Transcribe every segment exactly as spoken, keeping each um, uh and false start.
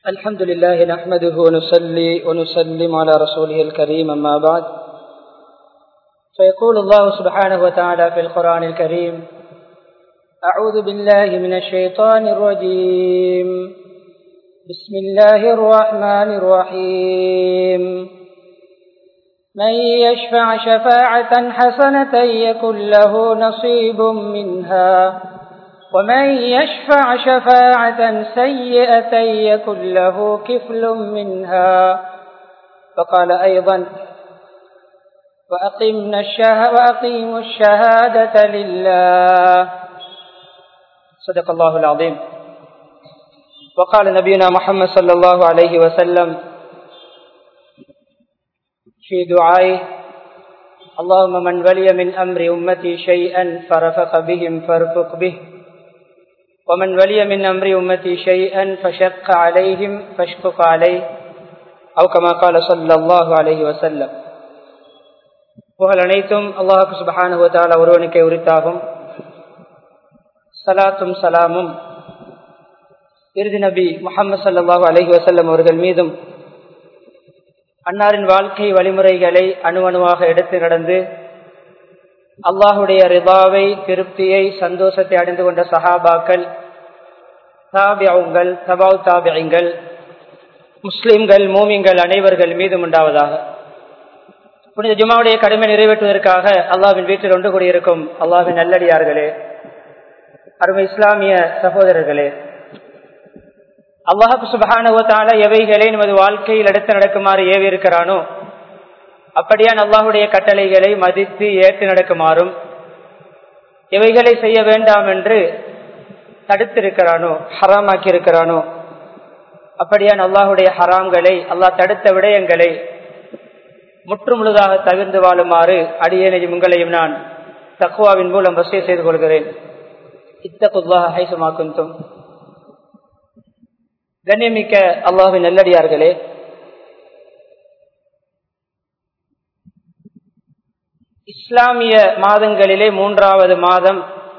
الحمد لله نحمده ونصلي ونسلم على رسوله الكريم أما بعد فيقول الله سبحانه وتعالى في القرآن الكريم أعوذ بالله من الشيطان الرجيم بسم الله الرحمن الرحيم من يشفع شفاعة حسنة يكن له نصيب منها ومن يشفع شفاعة سيئة يكن له كفل منها فقال أيضا وأقمنا الشه... وأقيموا الشهادة لله صدق الله العظيم. وقال نبينا محمد صلى الله عليه وسلم في دعائه اللهم من ولي من أمر أمتي شيئا فرفق بهم فارفق به ومن ولي من أمر أمتي شيئا فشق عليهم فاشقق عليه أو كما قال صلى الله عليه وسلم. புகழ் அனைத்தும் அல்லாஹ் சுப்ஹானஹு வ தஆலா ஒருவனுக்கே உரித்தாகும். ஸலாத்தும் ஸலாமும் இறுதி நபி முஹம்மது ஸல்லல்லாஹு அலைஹி வஸல்லம் அவர்கள் மீதும் அன்னாரின் வாழ்க்கை வழிமுறைகளை அணுவணுவாக எடுத்து நடந்து அல்லாஹுடைய ரிதாவை, திருப்தியை, சந்தோஷத்தை அடைந்து கொண்ட சஹாபாக்கள், தாபிஊன்கள், தபவு தாபிஈன்கள், முஸ்லிம்கள், மூமின்கள் அனைவர்கள் மீதும் உண்டாவதாக. புனித ஜும்மாவுடைய கடமை நிறைவேற்றுவதற்காக அல்லாஹ்வின் வீட்டில் ஒன்று கூடியிருக்கும் அல்லாஹ்வின் நல்லடியார்களே, அருமை இஸ்லாமிய சகோதரர்களே, அல்லாஹ் சுப்ஹானஹு வ தஆலா எவைகளை நமது வாழ்க்கையில் எடுத்து நடக்குமாறு ஏவி இருக்கிறானோ அப்படியான் அல்லாஹுடைய கட்டளைகளை மதித்து ஏற்று நடக்குமாறும், எவைகளை செய்ய வேண்டாம் என்று தடுத்திருக்கிறானோ, ஹராமாக்கி இருக்கிறானோ அப்படியான் அல்லாஹுடைய ஹராம்களை, அல்லாஹ் தடுத்த விடயங்களை முற்று முழுதாக தவிர்ந்து வாழுமாறு அடியேனையும் உங்களையும் நான் தக்வாவின் மூலம் வசிய செய்து கொள்கிறேன். இத்தகுல்லாஹ ஹைசுமா குன்தும். கண்ணியமிக்க அல்லாஹ்வின் நல்லடியார்களே, இஸ்லாமிய மாதங்களிலே மூன்றாவது மாதம்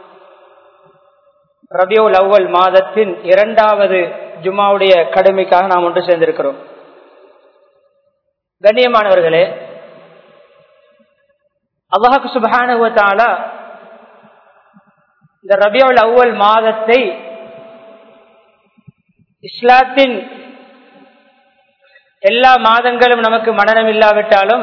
ரபியுல் அவ்வல் மாதத்தின் இரண்டாவது ஜும்மாவுடைய கடமைக்காக நாம் ஒன்று சேர்ந்திருக்கிறோம். கண்ணியமானவர்களே, அல்லாஹ் சுப்ஹானஹு வ தஆலா இந்த ரபியுல் அவ்வல் மாதத்தை இஸ்லாத்தின் எல்லா மாதங்களும் நமக்கு மனனம் இல்லாவிட்டாலும்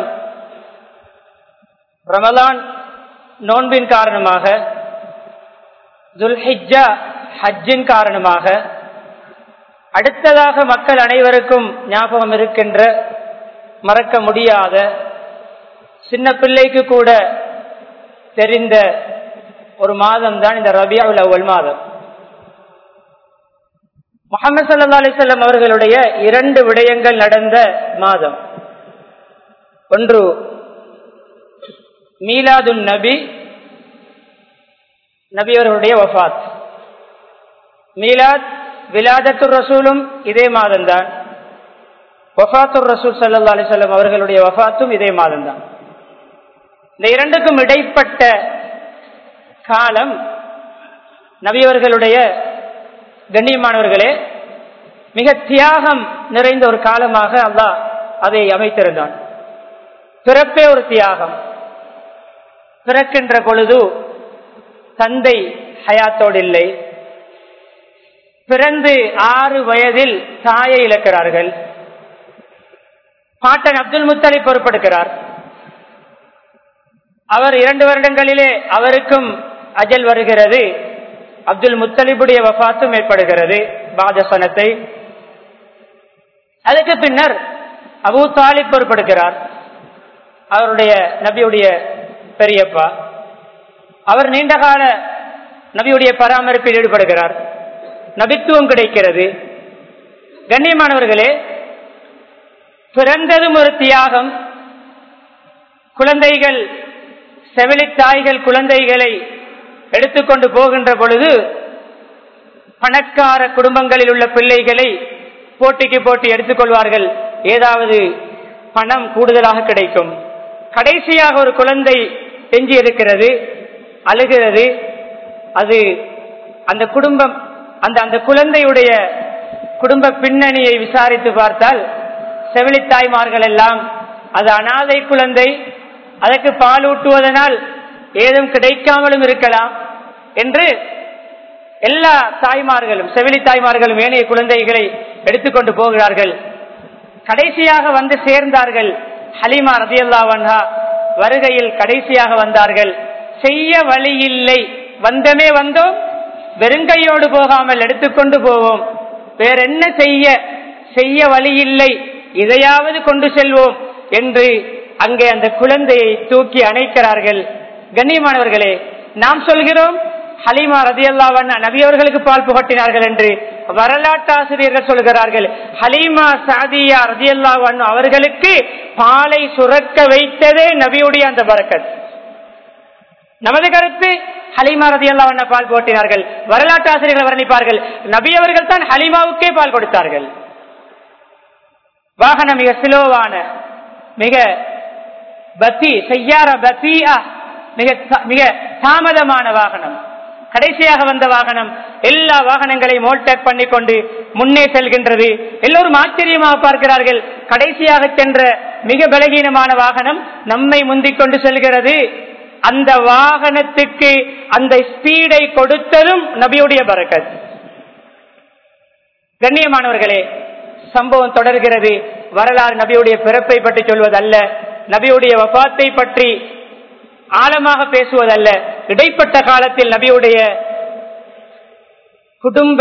ரமலான் நோன்பின் காரணமாக, துல்ஹிஜ்ஜா ஹஜ்ஜின் காரணமாக, அடுத்ததாக மக்கள் அனைவருக்கும் ஞாபகம் இருக்கின்ற, மறக்க முடியாத, சின்ன பிள்ளைக்கு கூட தெரிந்த ஒரு மாதம் தான் இந்த ரபியுல் அவ்வல் மாதம். முஹம்மது ஸல்லல்லாஹு அலைஹி வஸல்லம் அவர்களுடைய இரண்டு விடயங்கள் நடந்த மாதம். ஒன்று மீலாதுன் நபி, நபி அவர்களுடைய வஃபாத். மீலாத் விலாதத்துர் ரசூலும் இதே மாதம்தான். வஃபாத்துர் ரசூல் ஸல்லல்லாஹு அலைஹி வஸல்லம் அவர்களுடைய வஃபாத்தும் இதே மாதம்தான். இந்த இரண்டுக்கும் இடைப்பட்ட காலம் நபி அவர்களுடைய, கண்ணியமானவர்களே, மிக தியாகம் நிறைந்த ஒரு காலமாக அல்லாஹ் அதை அமைத்திருந்தான். பிறப்பே ஒரு தியாகம். பிறக்கின்ற பொழுது தந்தை ஹயாத்தோடு இல்லை. பிறந்து ஆறு வயதில் தாயை இழக்கிறார்கள். பாட்டன் அப்துல் முத்தலிப் பொறுப்பெடுக்கிறார். அவர் இரண்டு வருடங்களிலே அவருக்கும் அஜல் வருகிறது. அப்துல் முத்தலிபுடைய வஃபாத்தும் ஏற்படுகிறது பாதசனத்தை. அதுக்கு பின்னர் அபூ தாலிப் பொறுப்பெடுக்கிறார். அவருடைய நபியுடைய பெரியப்பா. அவர் நீண்டகால நபியுடைய பராமரிப்பில் ஈடுபடுகிறார். நபித்துவம் கிடைக்கிறது. கண்ணியமானவர்களே, பிறந்ததும் ஒரு தியாகம். குழந்தைகள், செவிலித்தாய்கள் குழந்தைகளை எடுத்துக்கொண்டு போகின்ற பொழுது பணக்கார குடும்பங்களில் உள்ள பிள்ளைகளை போட்டிக்கு போட்டி எடுத்துக்கொள்வார்கள். ஏதாவது பணம் கூடுதலாக கிடைக்கும். கடைசியாக ஒரு குழந்தை எஞ்சி இருக்கிறது, அழுகிறது. அது அந்த குடும்பம், அந்த அந்த குழந்தையுடைய குடும்ப பின்னணியை விசாரித்து பார்த்தால் செவிலித்தாய்மார்கள் எல்லாம் அது அனாதை குழந்தை, அதற்கு பாலூட்டுவதனால் ஏதும் கிடைக்காமலும் இருக்கலாம் என்று எல்லா தாய்மார்களும் செவிலி தாய்மார்களும் ஏனைய குழந்தைகளை எடுத்துக்கொண்டு போகிறார்கள். கடைசியாக வந்து சேர்ந்தார்கள். ஹலீமா ரலியல்லாஹு அன்ஹா வருகையில் கடைசியாக வந்தார்கள். செய்ய வழி இல்லை, வந்தமே வந்தோம், வெறுங்கையோடு போகாமல் எடுத்துக்கொண்டு போவோம், வேற என்ன செய்ய, செய்ய வழி இல்லை, இதையாவது கொண்டு செல்வோம் என்று அங்கே அந்த குழந்தையை தூக்கி அணைக்கிறார்கள். கண்ணியமானவர்களே, நாம் சொல்கிறோம் ஹலீமா ரலியல்லாஹு அன்ஹா நபி அவர்களுக்கு பால் புகட்டினார்கள் என்று. வரலாற்று ஆசிரியர்கள் சொல்கிறார்கள் ஹலீமா சாதியா ரலியல்லாஹு அன்ஹா அவர்களுக்கு பாலை சுரக்க வைத்ததே நபியுடைய அந்த பரக்கத். நமது கருத்து ஹலீமா ரலியல்லாஹு அன்ஹா பால் புகட்டினார்கள். வரலாற்று ஆசிரியர்கள் வர்ணிப்பார்கள் நபி அவர்கள் தான் ஹலீமாவுக்கே பால் கொடுத்தார்கள். வாகனம் மிக சிலோவான, மிக பத்தி செய்யார பத்தியா, மிக மிக தாமதமான வாகனம், கடைசியாக வந்த வாகனம். எல்லா வாகனங்களையும் ஓல்டேக் பண்ணி கொண்டு முன்னே செல்கின்றது. எல்லோரும் ஆச்சரியமாக பார்க்கிறார்கள். கடைசியாக சென்ற மிக பலகீனமான வாகனம் நம்மை முந்திக் கொண்டு செல்கிறது. அந்த வாகனத்துக்கு அந்த ஸ்பீடை கொடுத்ததும் நபியுடைய பரக்கத். கண்ணியமானவர்களே, சம்பவம் தொடர்கிறது. வரலாறு நபியுடைய பிறப்பை பற்றி சொல்வதல்ல, நபியுடைய வஃபாத்தை பற்றி ஆழமாக பேசுவதல்ல. இடைப்பட்ட காலத்தில் நபியுடைய குடும்ப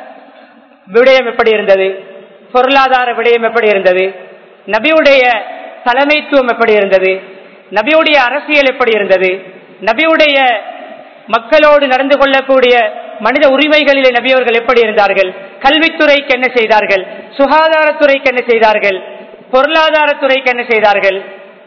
விடயம் எப்படி இருந்தது, பொருளாதார விடயம் எப்படி இருந்தது, நபியுடைய தலைமைத்துவம் எப்படி இருந்தது, நபியுடைய அரசியல் எப்படி இருந்தது, நபியுடைய மக்களோடு நடந்து கொள்ளக்கூடிய மனித உரிமைகளிலே நபியவர்கள் எப்படி இருந்தார்கள், கல்வித்துறைக்கு என்ன செய்தார்கள், சுகாதாரத்துறைக்கு என்ன செய்தார்கள், பொருளாதாரத்துறைக்கு என்ன செய்தார்கள்,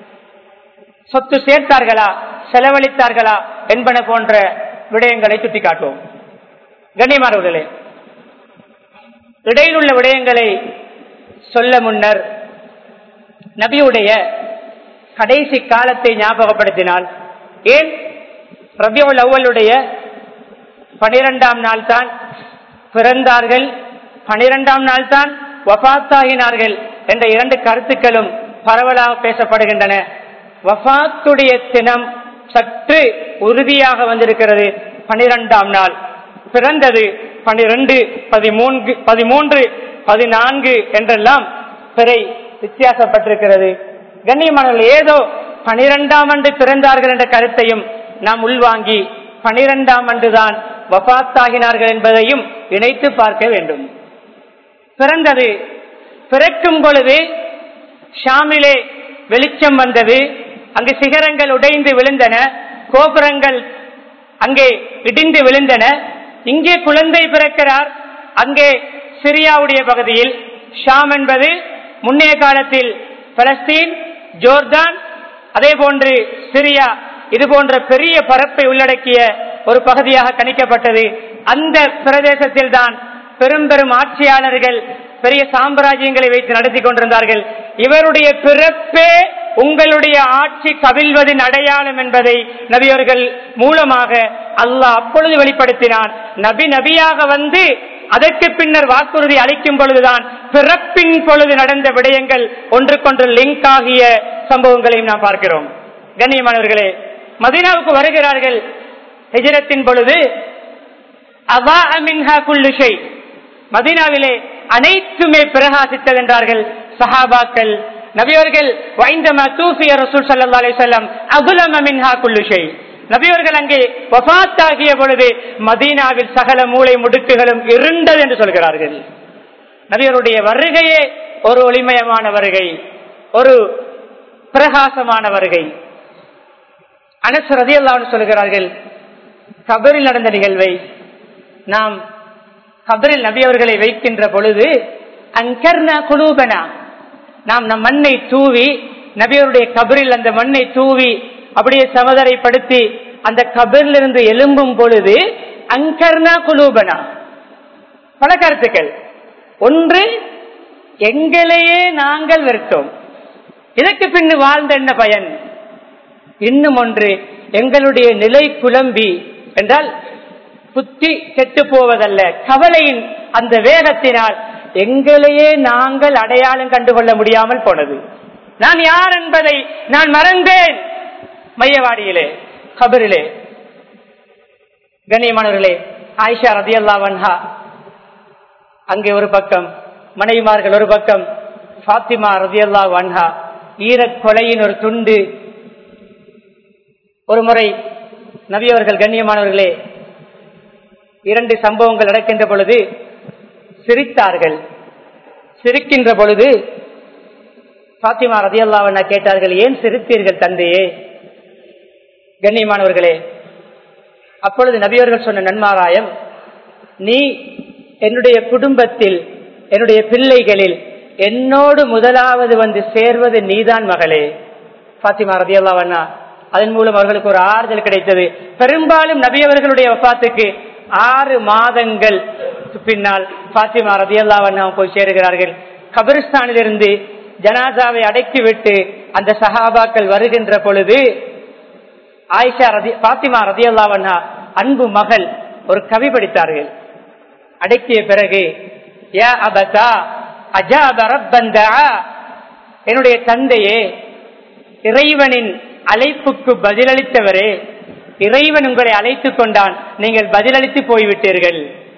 சொத்து சேர்த்தார்களா செலவழித்தார்களா என்பன போன்ற விடயங்களை சுட்டிக்காட்டுவோம். கண்ணியமானவர்களே, இடையில் உள்ள விடயங்களை சொல்ல முன்னர் நபியுடைய கடைசி காலத்தை ஞாபகப்படுத்தினால், ஏன் ரபியுல் அவ்வலுடைய பனிரெண்டாம் நாள் தான் பிறந்தார்கள், பனிரெண்டாம் நாள் தான் வஃபாத்தாகினார்கள் என்ற இரண்டு கருத்துக்களும் பரவலாக பேசப்படுகின்றன. வஃபாத்துடைய தினம் சற்று உறுதியாக வந்திருக்கிறது. பனிரெண்டாம் நாள் பிறந்தது பனிரெண்டு பதிமூன்று பதிமூன்று பதினான்கு என்றெல்லாம் பிறை வித்தியாசப்பட்டிருக்கிறது. கண்ணியமானவர்கள், ஏதோ பனிரெண்டாம் ஆண்டு பிறந்தார்கள் என்ற கருத்தையும் நாம் உள்வாங்கி பனிரெண்டாம் ஆண்டுதான் வஃபாத்தாகினார்கள் என்பதையும் இணைத்து பார்க்க வேண்டும். பிறந்தது, பிறக்கும் பொழுது ஷாமிலே வெளிச்சம் வந்தது, அங்கு சிகரங்கள் உடைந்து விழுந்தன, கோபுரங்கள் அங்கே இடிந்து விழுந்தன. இங்கே குழந்தை பிறக்கிறார். அங்கே சிரியாவுடைய பகுதியில், ஷாம் என்பது முன்னைய காலத்தில் பலஸ்தீன், ஜோர்தான், அதே போன்று சிரியா, இது போன்ற பெரிய பரப்பை உள்ளடக்கிய ஒரு பகுதியாக கணிக்கப்பட்டது. அந்த பிரதேசத்தில் தான் பெரும் பெரும் ஆட்சியாளர்கள் பெரிய சாம்ராஜ்யங்களை வைத்து நடத்தி கொண்டிருந்தார்கள். இவருடைய பிறப்பே உங்களுடைய ஆட்சி கவிழ்வதின் அடையாளம் என்பதை நபியவர்கள் மூலமாக அல்லாஹ் அப்பொழுது வெளிப்படுத்தினான். நபி நபியாக வந்து அதற்கு பின்னர் வாக்குறுதி அளிக்கும் பொழுதுதான் பிறப்பின் பொழுது நடந்த விடயங்கள் ஒன்றுக்கொன்று லிங்க் ஆகிய சம்பவங்களையும் நாம் பார்க்கிறோம். கண்ணியமானவர்களே, மதீனாவுக்கு வருகிறார்கள். ஹிஜ்ரத்தின் பொழுது அவாஅ மின்ஹா குல்லு ஷை, மதீனாவிலே அனைத்துமே பிரகாசித்தது என்றார்கள் சஹாபாக்கள். நபியவர்கள் வைந்தமா தூஃபிய ரசூல் ஸல்லல்லாஹு அலைஹி வஸல்லம் அஸலம மின்ஹா குல்லு ஷை, நபியவர்கள் அங்கே வஃபாத்தாகிய பொழுது மதீனாவில் சகல மூலை முடுக்குகளும் இருண்டது என்று சொல்கிறார்கள். நபியருடைய வருகையே ஒரு ஒளிமயமான வருகை, ஒரு பிரகாசமான வருகை. அனஸ் ரலியல்லாஹு அன்ஹு சொல்கிறார்கள், கபரில் நடந்த நிகழ்வை நாம் கபரில் நபி அவர்களை வைக்கின்ற பொழுது அன்கர்னா குலூபனா, நாம் நம் மண்ணை தூவி நபியருடைய கபரில் அந்த மண்ணை தூவி அப்படியே சமதரைப்படுத்தி அந்த கபரிலிருந்து எழும்பும் பொழுது அன்கர்னா குலூபனா, பல கருத்துக்கள். ஒன்று, எங்களையே நாங்கள் வெறுத்தோம், இதற்கு பின்னு வாழ்ந்த என்ன பயன். இன்னும் ஒன்று, எங்களுடைய நிலை குழம்பி என்றால் புத்தி கெட்டு போவதல்ல, கவலையின் அந்த வேகத்தினால் எங்களையே நாங்கள் அடையாளம் கண்டுகொள்ள முடியாமல் போனது. நான் யார் என்பதை நான் மறந்தேன். மையவாடியிலே, கபரிலே. கண்ணியமானவர்களே, ஆயிஷா ரலியல்லாஹு அன்ஹா அங்கே ஒரு பக்கம், மனைவிமார்கள் ஒரு பக்கம், ஃபாத்திமா ரலியல்லாஹு அன்ஹா ஈரக் கொலையின் ஒரு துண்டு. ஒரு முறை நபி அவர்கள், கண்ணியமானவர்களே, இரண்டு சம்பவங்கள் நடக்கின்ற பொழுது சிரித்தார்கள். சிரிக்கின்ற பொழுது ஃபாத்திமா ரலியல்லாஹு அன்ஹா கேட்டார்கள், ஏன் சிரித்தீர்கள் தந்தையே? கண்ணியமானவர்களே, அப்பொழுது நபி அவர்கள் சொன்ன நன்மாராயம், நீ என்னுடைய குடும்பத்தில், என்னுடைய பிள்ளைகளில் என்னோடு முதலாவது வந்து சேர்வது நீதான் மகளே. ஃபாத்திமா ரலியல்லாஹு அன்ஹா, அதன் மூலம் அவர்களுக்கு ஒரு ஆறுதல் கிடைத்தது. பெரும்பாலும் நபி அவர்களுடைய வஃபாத்துக்கு ஆறு மாதங்கள் பின்னால் ஃபாத்திமா ரலியல்லாஹு அன்ஹா போய் சேருகிறார்கள். கபிரிஸ்தானிலிருந்து ஜனாசாவை அடக்கிவிட்டு அந்த சஹாபாக்கள் வருகின்ற பொழுது ஆயிஷா ரதி ஃபாத்திமா ரலியல்லாஹு அன்ஹா அன்பு மகள் ஒரு கவி படித்தார்கள். அடக்கிய பிறகு, யா அபதா அஜாப ரப்பன் தஆ, என்னுடைய தந்தையே, இறைவனின் அழைப்புக்கு பதிலளித்தவரே, இறைவன் உங்களை அழைத்துக் கொண்டான், நீங்கள் பதிலளித்து போய்விட்டீர்கள்.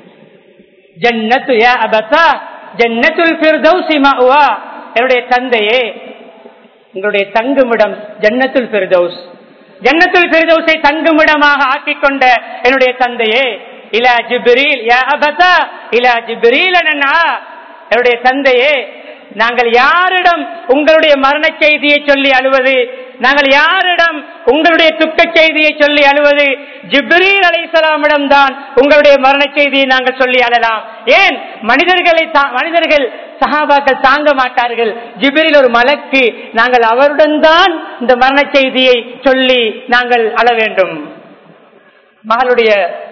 ஜன்னத்து யா அபதா ஜன்னத்துல் ஃபிர்தௌஸி மஅவா, என்னுடைய தந்தையே, உங்களுடைய தங்குமிடம் ஜன்னத்துல் ஃபிர்தௌஸ், ஜன்னத்துல் ஃபிர்தௌஸை தங்குமிடமாக ஆக்கிக் கொண்ட என்னுடைய தந்தையே, இலா ஜிப்ரீல் யா அபதா இலா ஜிப்ரீல் நன்ஆ, என்னுடைய தந்தையே, நாங்கள் யாரிடம் உங்களுடைய மரண செய்தியை சொல்லி அழுவது, நாங்கள் யாரிடம் உங்களுடைய துக்க செய்தியை சொல்லி அழுவது? ஜிப்ரீல் அலைஹிஸ்ஸலாமிடம் தான் உங்களுடைய மரண செய்தியை நாங்கள் சொல்லி அழலாம். ஏன்? மனிதர்களை மனிதர்கள் சஹாபாக்கள் தாங்க மாட்டார்கள். ஜிப்ரீல் ஒரு மலக்கு, நாங்கள் அவருடன் தான் இந்த மரண செய்தியை சொல்லி நாங்கள் அழ வேண்டும். மகளுடைய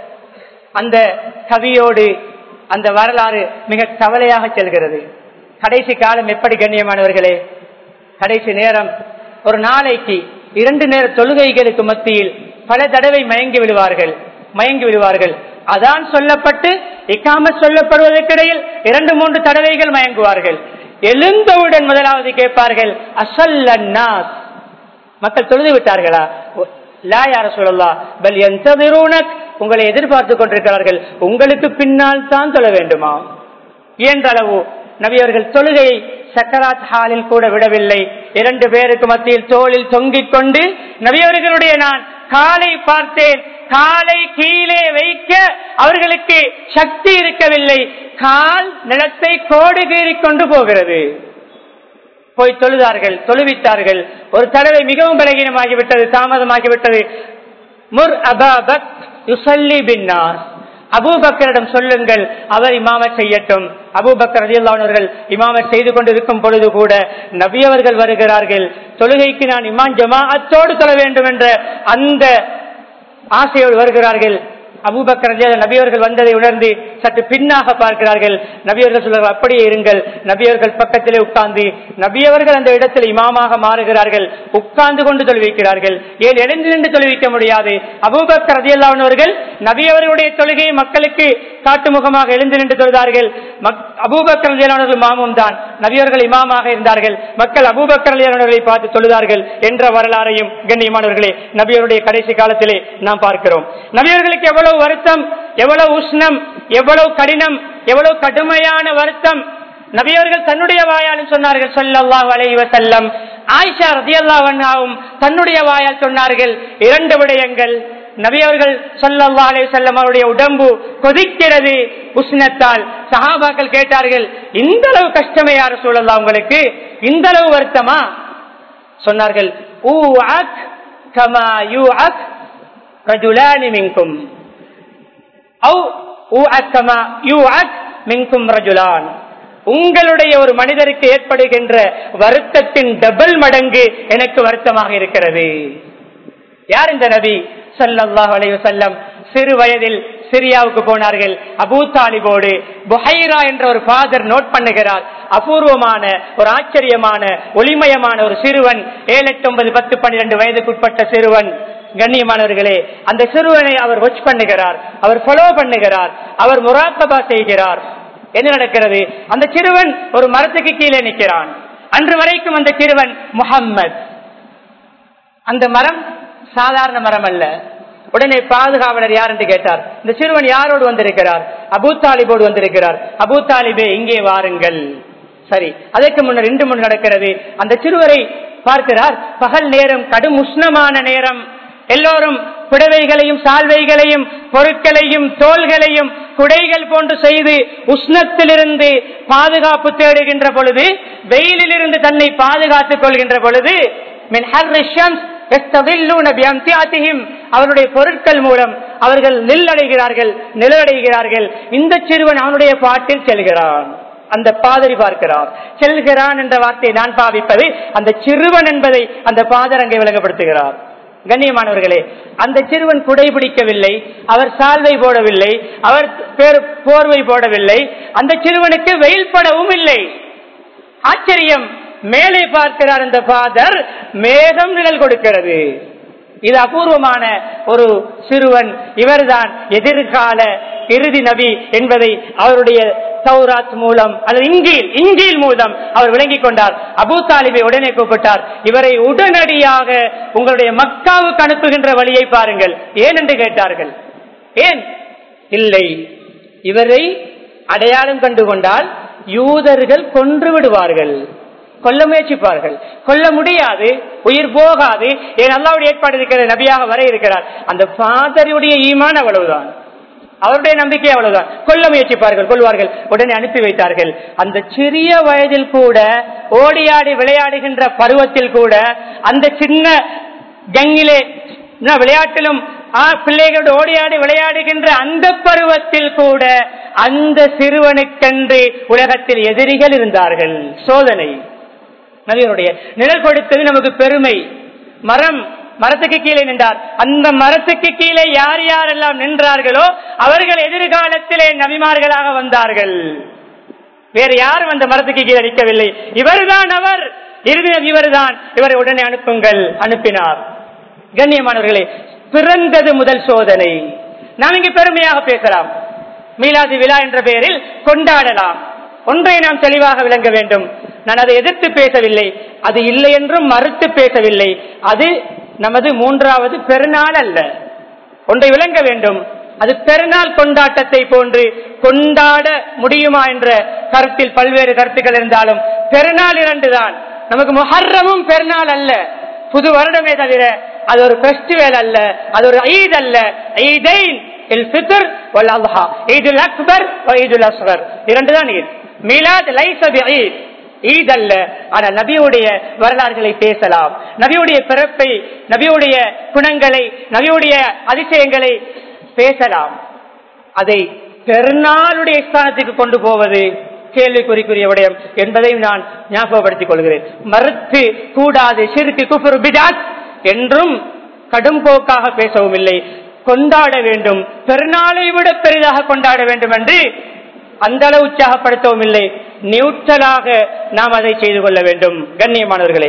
அந்த கவியோடு அந்த வரலாறு மிக கவலையாக செல்கிறது. கடைசி காலம் எப்படி கண்ணியமானவர்களே, கடைசி நேரம், ஒரு நாளைக்கு இரண்டு நேர தொழுகைகளுக்கு மத்தியில் பல தடவை மயங்கி விடுவார்கள் மயங்கி விடுவார்கள் அதான் சொல்லப்பட்டு இக்காமத் சொல்லப்படுவதற்கிடையில் இரண்டு மூன்று தடவைகள் மயங்குவார்கள். எழுந்தவுடன் முதலாவது கேட்பார்கள், அஸல்லன்னாஸ், மக்கள் தொழுது விட்டார்களா? லா யா ரசூலல்லாஹ் பல் யன்தஸிரூனக், உங்களை எதிர்பார்த்து கொண்டிருக்கிறார்கள், உங்களுக்கு பின்னால் தான் தொழ வேண்டுமா? இயன்றளவு நபி அவர்கள் தொழுகையை சக்கராத் ஹாலில் கூட விடவில்லை. இரண்டு பேருக்கு மத்தியில் தோளில் தொங்கிக் கொண்டு நபி அவர்களுடைய நான் காலை பார்த்தேன், காலை கீழே வைக்க அவர்களுக்கு சக்தி இருக்கவில்லை, கால் நிலத்தை கோடு கீறிக் கொண்டு போகிறது. போய் தொழுதார்கள், தொழுவித்தார்கள். ஒரு தடவை மிகவும் பலகீனமாகிவிட்டது, தாமதமாகிவிட்டது. முர் அபாபக் யுஸல்லி பின்னாஸ், அபூபக்கரிடம் சொல்லுங்கள், அவர் இமாமத் செய்யட்டும். அபூபக்கர் ரலியல்லாஹு அன்ஹு அவர்கள் இமாமத் செய்து கொண்டிருக்கும் பொழுது கூட நபி அவர்கள் வருகிறார்கள். தொழுகைக்கு நான் இமாம் ஜமாஅத்தோடு தொழ வேண்டும் என்ற அந்த ஆசையோடு வருகிறார்கள். அபூபக்கர் ரலியல்லாஹு நபி அவர்கள் வந்ததை உணர்ந்து சற்று பின்னாக பார்க்கிறார்கள். நபி அவர்கள் சொல்றார்கள், அப்படியே இருங்கள். நபி அவர்கள் பக்கத்திலே உட்கார்ந்து, நபி அவர்கள் அந்த இடத்தில் இமாமாக மாறுகிறார்கள். உட்கார்ந்து கொண்டு தொழுவிக்கிறார்கள். ஏன் எழுந்து நின்று தொழுவிக்க முடியாது? அபூபக்கர் ரலியல்லாஹு அன்ஹு அவர்கள் நபி அவர்களுடைய தொழுகையை மக்களுக்கு காட்டுமுகமாக எழுந்து நின்று தொழுதார்கள். அபூபக்கர் ரலியல்லாஹு அன்ஹு அவர்கள் மாமும் தான், நபி அவர்கள் இமாமாக இருந்தார்கள். மக்கள் அபூபக்கர் ரலியல்லாஹு அன்ஹு அவர்களை பார்த்து தொழுதார்கள் என்ற வரலாறையும் கண்ணியமானவர்களே நபி அவருடைய கடைசி காலத்திலே நாம் பார்க்கிறோம். நபி அவர்களுக்கு எவ்வளவு வருத்தம், எவ்வளவு உஷ்ணம், எவ்வளவு கடினம், எவ்வளவு கடுமையான வருத்தம். நபி அவர்கள் தன்னுடைய வாயாலும் சொன்னார்கள் ஸல்லல்லாஹு அலைஹி வஸல்லம். ஆயிஷா ரலியல்லாஹு அன்ஹாவும் தன்னுடைய வாயால் சொன்னார்கள். இரண்டு விடயங்கள். நபி அவர்கள் ஸல்லல்லாஹு அலைஹி வஸல்லம் அவருடைய உடம்பு கொதிக்கிறது உஷ்ணத்தால். சஹாபாக்கள் கேட்டார்கள், இந்த அளவு கஷ்டமே யா ரசூலல்லாஹ், உங்களுக்கு இந்த அளவு வருத்தமா? சொன்னார்கள், ஊஅக் கமா யூஅக் ரஜுலானி மின்கும் அவ் ஊஅக் கமா யூஅக் மின்கும் ரஜுலான், உங்களுடைய ஒரு மனிதருக்கு ஏற்படுகின்ற வருத்தத்தின் டபுள் மடங்கு எனக்கு வருத்தமாக இருக்கிறது. யார் இந்த நபி ஸல்லல்லாஹு அலைஹி வஸல்லம்? சிறு வயதில் சிரியாவுக்கு போனார்கள் அபூ தாலிபோடு. புஹைரா என்ற ஒரு ஃபாதர் நோட் பண்ணுகிறார், அபூர்வமான ஒரு ஆச்சரியமான ஒளிமயமான ஒரு சிறுவன், ஏழு எட்டு ஒன்பது பத்து பன்னிரண்டு வயதுக்குட்பட்ட சிறுவன். கண்ணியமானவர்களே, அந்த சிறுவனை அவர் வாட்ச் பண்ணுகிறார், அவர் ஃபாலோ பண்ணுகிறார், அவர் முராக்கபா செய்கிறார். என்ன நடக்கிறது? அந்த சிறுவன் ஒரு மரத்துக்கு கீழே நிற்கிறான். அன்று வரைக்கும் அந்த சிறுவன் முஹம்மத். அந்த மரம் சாதாரண மரம் அல்ல. உடனே பாதுகாவலர் யார் என்று கேட்டார். இந்த சிறுவன் யாரோடு வந்திருக்கிறார்? அபூ தாலிபோடு வந்திருக்கிறார். அபூ தாலிபே இங்கே வாருங்கள். சரி, அதற்கு முன்னர் ரெண்டு முன் நடக்கிறது. அந்த சிறுவரை பார்க்கிறார். பகல் நேரம், கடும் உஷ்ணமான நேரம். எல்லோரும் புடவைகளையும் சால்வைகளையும் பொருட்களையும் தோள்களையும் குடைகள் போன்று செய்து உஷ்ணத்திலிருந்து பாதுகாப்பு தேடுகின்ற பொழுது, வெயிலிலிருந்து தன்னை பாதுகாத்துக் கொள்கின்ற பொழுது, அவருடைய பொருட்கள் மூலம் அவர்கள் நிழலடைகிறார்கள் நிழலடைகிறார்கள் இந்த சிறுவன் அவனுடைய பாட்டில் செல்கிறான். அந்த பாதிரி பார்க்கிறார். செல்கிறான் என்ற வார்த்தையை நான் பாவிப்பது அந்த சிறுவன் என்பதை அந்த பாதர் அங்கே விளங்கப்படுத்துகிறார். கண்ணியமானவர்களே, அந்த சிறுவன் குடை பிடிக்கவில்லை, அவர் சால்வை போடவில்லை, அவர் போர்வை போடவில்லை. அந்த சிறுவனுக்கு வெயில் படவும் இல்லை. ஆச்சரியம், மேலே பார்க்கிறார் அந்த பாதர், மேகம் நிழல் கொடுக்கிறது. இது அபூர்வமான ஒரு சிறுவன். இவர்தான் எதிர்கால இறுதி நபி என்பதை அவருடைய தௌராத் மூலம் அல்லது இஞ்சில் இஞ்சில் மூலம் அவர் விளங்கிக் கொண்டார். அபூ தாலிபை உடனே கூப்பிட்டார். இவரை உடனடியாக உங்களுடைய மக்காவுக்கு அனுப்புகின்ற வழியை பாருங்கள். ஏன் என்று கேட்டார்கள். ஏன் இல்லை, இவரை அடையாளம் கண்டு கொண்டால் யூதர்கள் கொன்று விடுவார்கள், கொல்ல முயற்சிப்பார்கள். கொல்ல முடியாது, உயிர் போகாது. ஏன் அல்லாஹ்வுடைய ஏற்பாடு இருக்கிறது, நபியாக வர இருக்கிறார். அந்த ஃபாதருடைய ஈமான் அவ்வளவுதான், அவருடைய நம்பிக்கை அவ்வளவுதான். கொல்ல முயற்சிப்பார்கள், கொள்வார்கள். உடனே அனுப்பி வைத்தார்கள். அந்த சிறிய வயதில் கூட, ஓடியாடி விளையாடுகின்ற பருவத்தில் கூட, அந்த சின்ன கங்கிலே விளையாட்டிலும் பிள்ளைகளோடு ஓடியாடி விளையாடுகின்ற அந்த பருவத்தில் கூட அந்த சிறுவனுக்கென்று உலகத்தில் எதிரிகள் இருந்தார்கள். சோதனை. நபியினுடைய நிழல் கொடுத்தது நமக்கு பெருமை. மரம், மரத்துக்கு கீழே நின்றார். அந்த மரத்துக்கு கீழே யார் யாரெல்லாம் நின்றார்களோ அவர்கள் எதிர்காலத்திலே நபிமார்களாக வந்தார்கள். வேறு யாரும் அந்த மரத்துக்கு கீழே நிற்கவில்லை. இவர்தான் அவர், இறுதி நபி இவர்தான். இவரை உடனே அனுப்புங்கள். அனுப்பினார். கண்ணியமானவர்களே, பிறந்தது முதல் சோதனை. நாம் இங்கு பெருமையாக பேசலாம், மீலாது விழா என்ற பெயரில் கொண்டாடலாம். ஒன்றை நாம் தெளிவாக விளங்க வேண்டும். நான் அதை எதிர்த்து பேசவில்லை, அது இல்லை என்றும் மறுத்து பேசவில்லை. அது நமது மூன்றாவது பெருநாள் அல்ல. ஒன்றை விளங்க வேண்டும், அது பெருநாள் கொண்டாட்டத்தை போன்று கொண்டாட முடியுமா என்ற கருத்தில் பல்வேறு கருத்துக்கள் இருந்தாலும் பெருநாள் இரண்டு தான். நமக்கு முஹர்ரமும் பெருநாள் அல்ல, புது வருடமே தவிர. அது ஒரு பெஸ்டிவல் அல்ல, அது ஒரு ஈத் அல்ல. ஈதைன் இல் ஃபித்ர் வல் அல்ஹா, ஈதுல் அக்பர் வ ஈதுல் அஸ்கர், இரண்டு தான் ஈத். மீலாத் லைஸ பிஈத், ஈத் அல்ல. ஆனால் நபியுடைய வரலாறுகளை பேசலாம், நபியுடைய பிறப்பை, நபியுடைய குணங்களை, நபியுடைய அதிசயங்களை பேசலாம். அதை பெருநாளுடைய ஸ்தானத்துக்கு கொண்டு போவது கேள்விக்குறிக்குரிய விடயம் என்பதை நான் ஞாபகப்படுத்திக் கொள்கிறேன். மறுத்து கூடாது, ஷிர்க், குஃப்ர், பித்அத் என்றும் கடும் போக்காக பேசவும் இல்லை. கொண்டாட வேண்டும், பெருநாளை விட பெரிதாக கொண்டாட வேண்டும் என்று அந்த அளவு உற்சாகப்படுத்தவும் இல்லை. நியூட்ரலாக நாம் அதை செய்து கொள்ள வேண்டும். கண்ணியமானவர்களே,